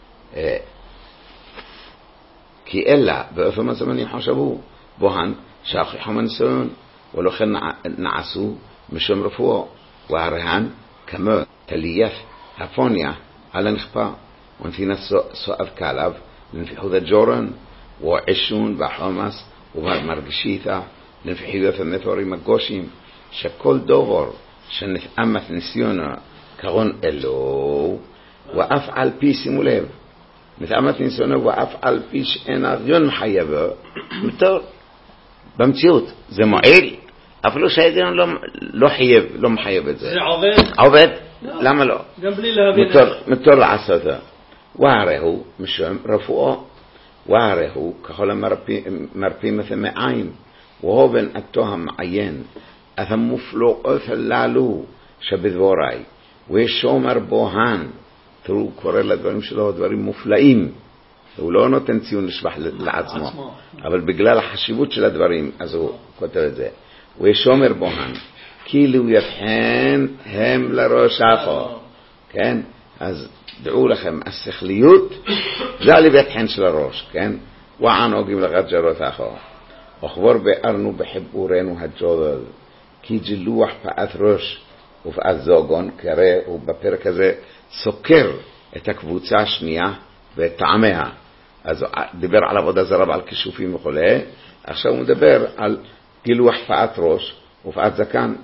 כי אלא באופן הזמנים חשבו, בוהן שהכיחו מניסיון, ולכן נעשו משום רפואו, והרהן כמו תלייף הפוניה על הנכפה, ונפינת סואב כלב, לנפיחות הג'ורן, ועשון וחומס, ומרגשיתה, לנפיחיות המפורים הגושים, שכל דובר שנתאמת ניסיונו קרון אלו, ואף על פי, שימו לב, נתאמת ניסיונו ואף על פי שאין אריון מחייבו, מתור, במציאות, זה מועיל, אפילו שהאריון לא, לא חייב, לא מחייב את זה. זה עובד? עובד? לא. למה לא? גם בלי להבין. מתור, מתור לעשותו. והרי הוא משום רפואו, והרי הוא ככל המרפים את המעיים, והוא בן עתו המעיין, את המופלאות הללו שבדבורי, ושומר בוהן, תראו, הוא קורא לדברים שלו דברים מופלאים, הוא לא נותן ציון לשבח לעצמו, אבל בגלל החשיבות של הדברים, אז הוא כותב את זה, ושומר בוהן, כאילו יבחן הם לראש אחו, כן? אז דעו לכם, השכליות, זה הלבטחן של הראש, כן? וען הוגים לג'רות אחו, וכבר בארנו בחיבורנו הג'ודל, כי ג'לוח פעת ראש ופעת זוגון, כרי הוא בפרק הזה סוקר את הקבוצה השנייה ואת טעמיה. אז דיבר על עבודה זרה ועל כישופים וכו'. עכשיו הוא מדבר על גילוח פעת ראש ופעת זקן.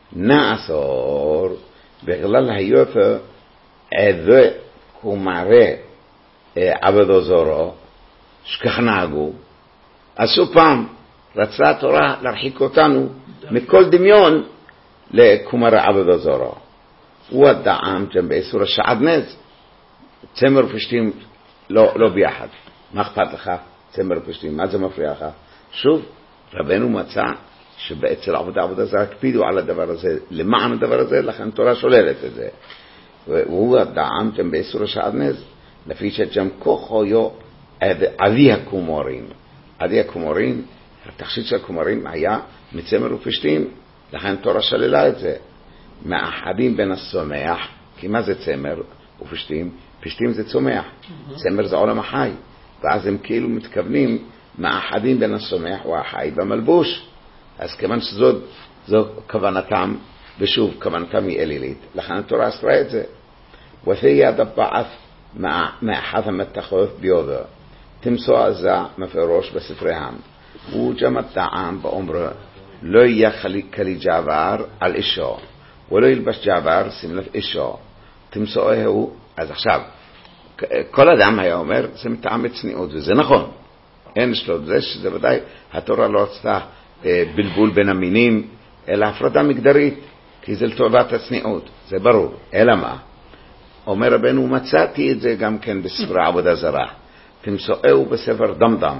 נעשור בגלל היות עדה ומראה עבודו זרו שכך נהגו. עשו פעם, רצה התורה להרחיק אותנו מכל דמיון לקומר עבודו זרו. הוא הדעם שם באיסור השעדנז, צמר ופשטים לא, לא ביחד. מה אכפת לך? צמר ופשטים, מה זה מפריע לך? שוב, רבנו מצא שבאצל עבודה עבודה זרה הקפידו על הדבר הזה, למען הדבר הזה, לכן תורה שוללת את זה. והוא הדעם שם באיסור השעדנז, לפי שגם כוחו יו אבי הקומורים. אבי הקומורים, התכשיט של הקומורים היה מצמר ופשטים, לכן תורה שללה את זה. מאחדים בין הסומח, כי מה זה צמר ופשטים? פשטים זה צומח, צמר זה עולם החי, ואז הם כאילו מתכוונים מאחדים בין הסומח והחי במלבוש. אז כיוון שזו זו כוונתם, ושוב כוונתם היא אלילית, לכן התורה אסרה את זה. ותהי יד הבעף מאחד המתחות ביודו, תמסוע זה מפרוש בספריהם, וגם הטעם באומרו לא יהיה כלי ג'עבר על אישו, ולא ילבש ג'עבר שים לב אישו, תמסועהו. אז עכשיו כל אדם היה אומר זה מטעם צניעות, וזה נכון, אין שלו זה שזה ודאי התורה לא רצתה בלבול בין המינים אלא הפרדה מגדרית, כי זה לטובת הצניעות, זה ברור. אלא מה? אומר רבנו, מצאתי את זה גם כן בספר עבודה זרה, תמסועהו בספר דמדם,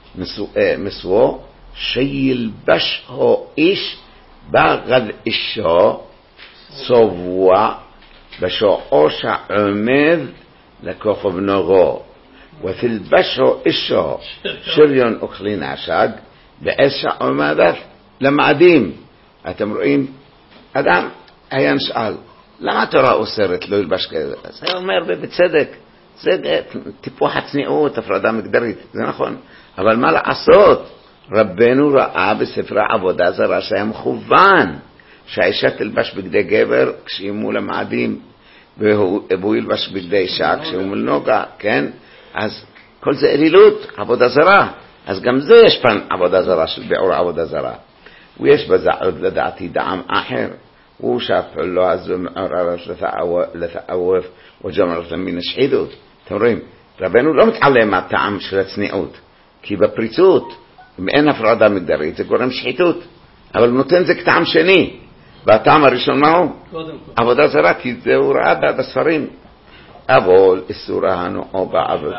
מסועו שילבש הו איש בגד אישו צבוע בשעו שעומד לכוכב נורו, ותלבשו אישו שריון אוכלי נשג בעת שעומדת למאדים. אתם רואים, אדם היה נשאל, למה התורה אוסרת לא ילבש כזה? אז הוא אומר בצדק, זה טיפוח הצניעות, הפרדה מגדרית, זה נכון, אבל מה לעשות? רבנו ראה בספר עבודה זרה שהיה מכוון שהאישה תלבש בגדי גבר כשהיא מול המאדים, והוא ילבש בגדי אישה כשהוא מול נוגה, כן? אז כל זה אלילות, עבודה זרה. אז גם זה יש פן עבודה זרה של ביעור עבודה זרה. ויש בזה עוד לדעתי דעם אחר, הוא שהפעולו הזו מעוררת לתערוף וג'מרת מן השחידות. אתם רואים, רבנו לא מתעלם מהטעם של הצניעות, כי בפריצות אם אין הפרדה מגדרית זה גורם שחיתות, אבל נותן זה כטעם שני, והטעם הראשון מהו? עבודה זרה, כי זה הוראה בספרים. אבל איסור ההנאה בעבוד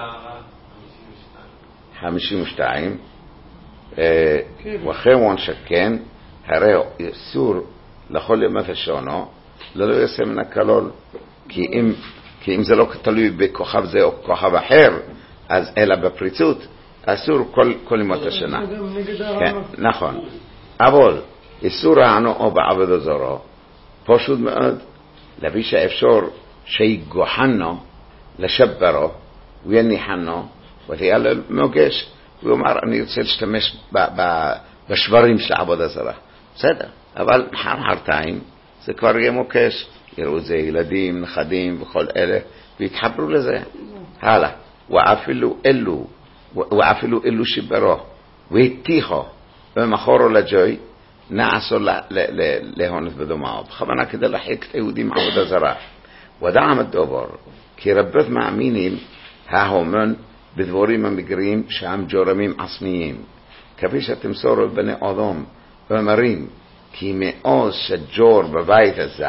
חמישים ושתיים וכיוון שכן הרי איסור לכל ימות השונו לא יעשה מן הכלול, כי אם כי אם זה לא תלוי בכוכב זה או כוכב אחר, אז אלא בפריצות אסור כל כל ימות השנה. כן, נכון. אבל איסור ההנאה בעבודה זרה פשוט מאוד, לפי שאפשר שיגוחנו לשברו ויניחנו ותהיה לו מוגש, הוא אומר אני רוצה להשתמש בשברים של עבודה זרה, בסדר, אבל מחר מחרתיים זה כבר יהיה מוקש, יראו זה ילדים, נכדים וכל אלה ויתחברו לזה הלאה. ואפילו אלו ואפילו אלו שברו והתיחו ומחורו לג'וי נעשו להונת בדומה, בכוונה כדי להחליק את היהודים עבודה זרה. ודעם הדובר כי רבות מאמינים ההומן בדבורים המגריים שהם ג'ורמים עצמיים, כפי שתמסורו בני אדם ואומרים כי מעוז שג'ור בבית הזה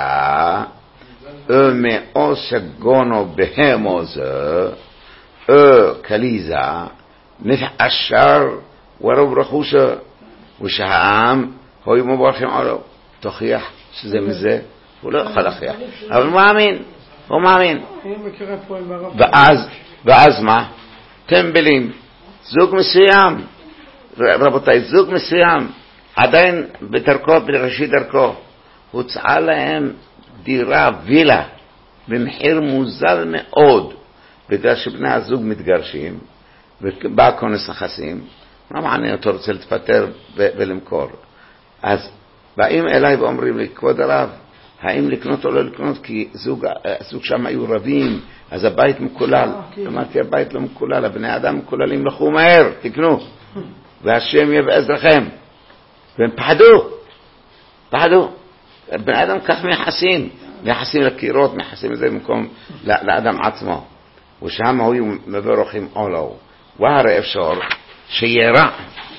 ומעוז שגונו בהמו זה או כליזה נתעשר ורוב רכושה ושהעם הוי מברכים עליו. תוכיח שזה מזה, הוא לא יכול להכריח, אבל הוא מאמין, הוא מאמין. ואז, ואז מה? טמבלים, זוג מסוים, רבותיי, זוג מסוים, עדיין בדרכו, בראשית דרכו, הוצעה להם דירה, וילה, במחיר מוזל מאוד, בגלל שבני הזוג מתגרשים, ובא כונס נכסים, מה מעניין אותו רוצה להתפטר ולמכור? אז באים אליי ואומרים לי, כבוד הרב, האם לקנות או לא לקנות? כי זוג, זוג שם היו רבים, אז הבית מקולל. אמרתי, הבית לא מקולל, הבני אדם מקוללים, לכו מהר, תקנו. והשם יהיה בעזרכם. והם פחדו, פחדו. בני אדם כך מייחסים, מייחסים לקירות, מייחסים לזה במקום לאדם עצמו. ושם היו מבורכים עולו. והרי אפשר שירע,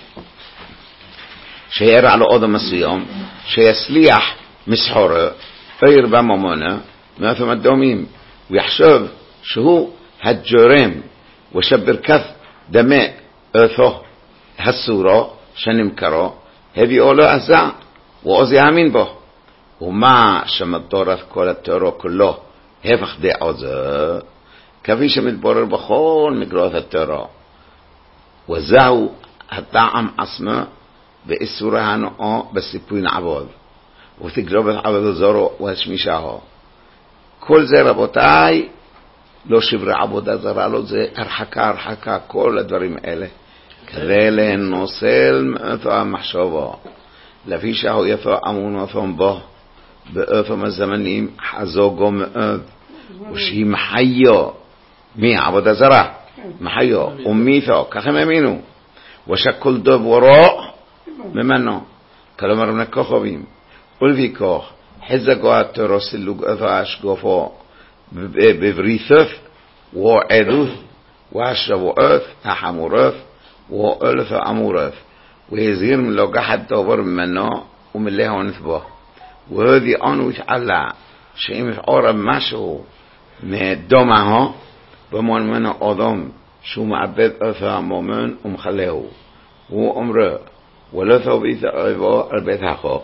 שירע לו אדם מסוים, שיסליח מסחורה, או ירבה ממונה, מאיפה מדומים, ויחשוב שהוא הג'ורם, ושברכת דמה אותו הסורו, שנמכרו, הביאו לו עזה, ועוז יאמין בו. ומה שמדורת כל התיאורו כולו, הפך דעות זה, כפי שמתבורר בכל מגרות התיאורו. וזהו הטעם עצמו באיסור ההנאה בסיפוי נעבוד ותגלובת עבודה זרה והשמישהו. כל זה רבותיי לא שברי עבודה זרה, לא זה הרחקה הרחקה, כל הדברים האלה כדי להנוסל מאותו המחשבו, לפי שהוא יפה אמון אותם בו באותו הזמנים חזוגו מאוד, ושהיא מחיו מעבודה זרה, מחיו ומיתו, כך הם האמינו, ושכל דברו ממנו, כלומר מן הכוכבים, ולפיכך חזקו התורה סילוג אותו השקופו בבריתות ועדות והשבועות החמורות ואלף האמורות, והזהיר מלוקחת דבר ממנו ומלהונת בו. והודי אנו התעלה שאם יפעור משהו מדומה במון ממנו אדם שהוא מעבד אותו המומן ומחלהו, הוא אומרו ולא תוביט אויבו על בית החוק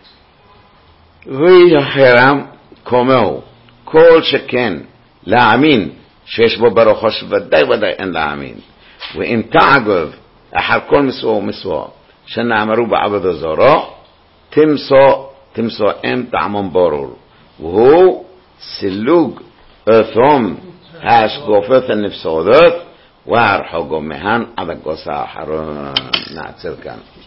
ויחרם כמוהו, כל שכן להאמין שיש בו ברוחו שוודאי ודאי אין להאמין. ואם תעגב אחר כל מסוע ומסוע שנאמרו בעבודה זרה, תמסו תמסו אם טעמם ברור, והוא סילוג אותם ההשקופות הנפסודות והרחקו מהן עד הכוס האחרון. נעצר כאן.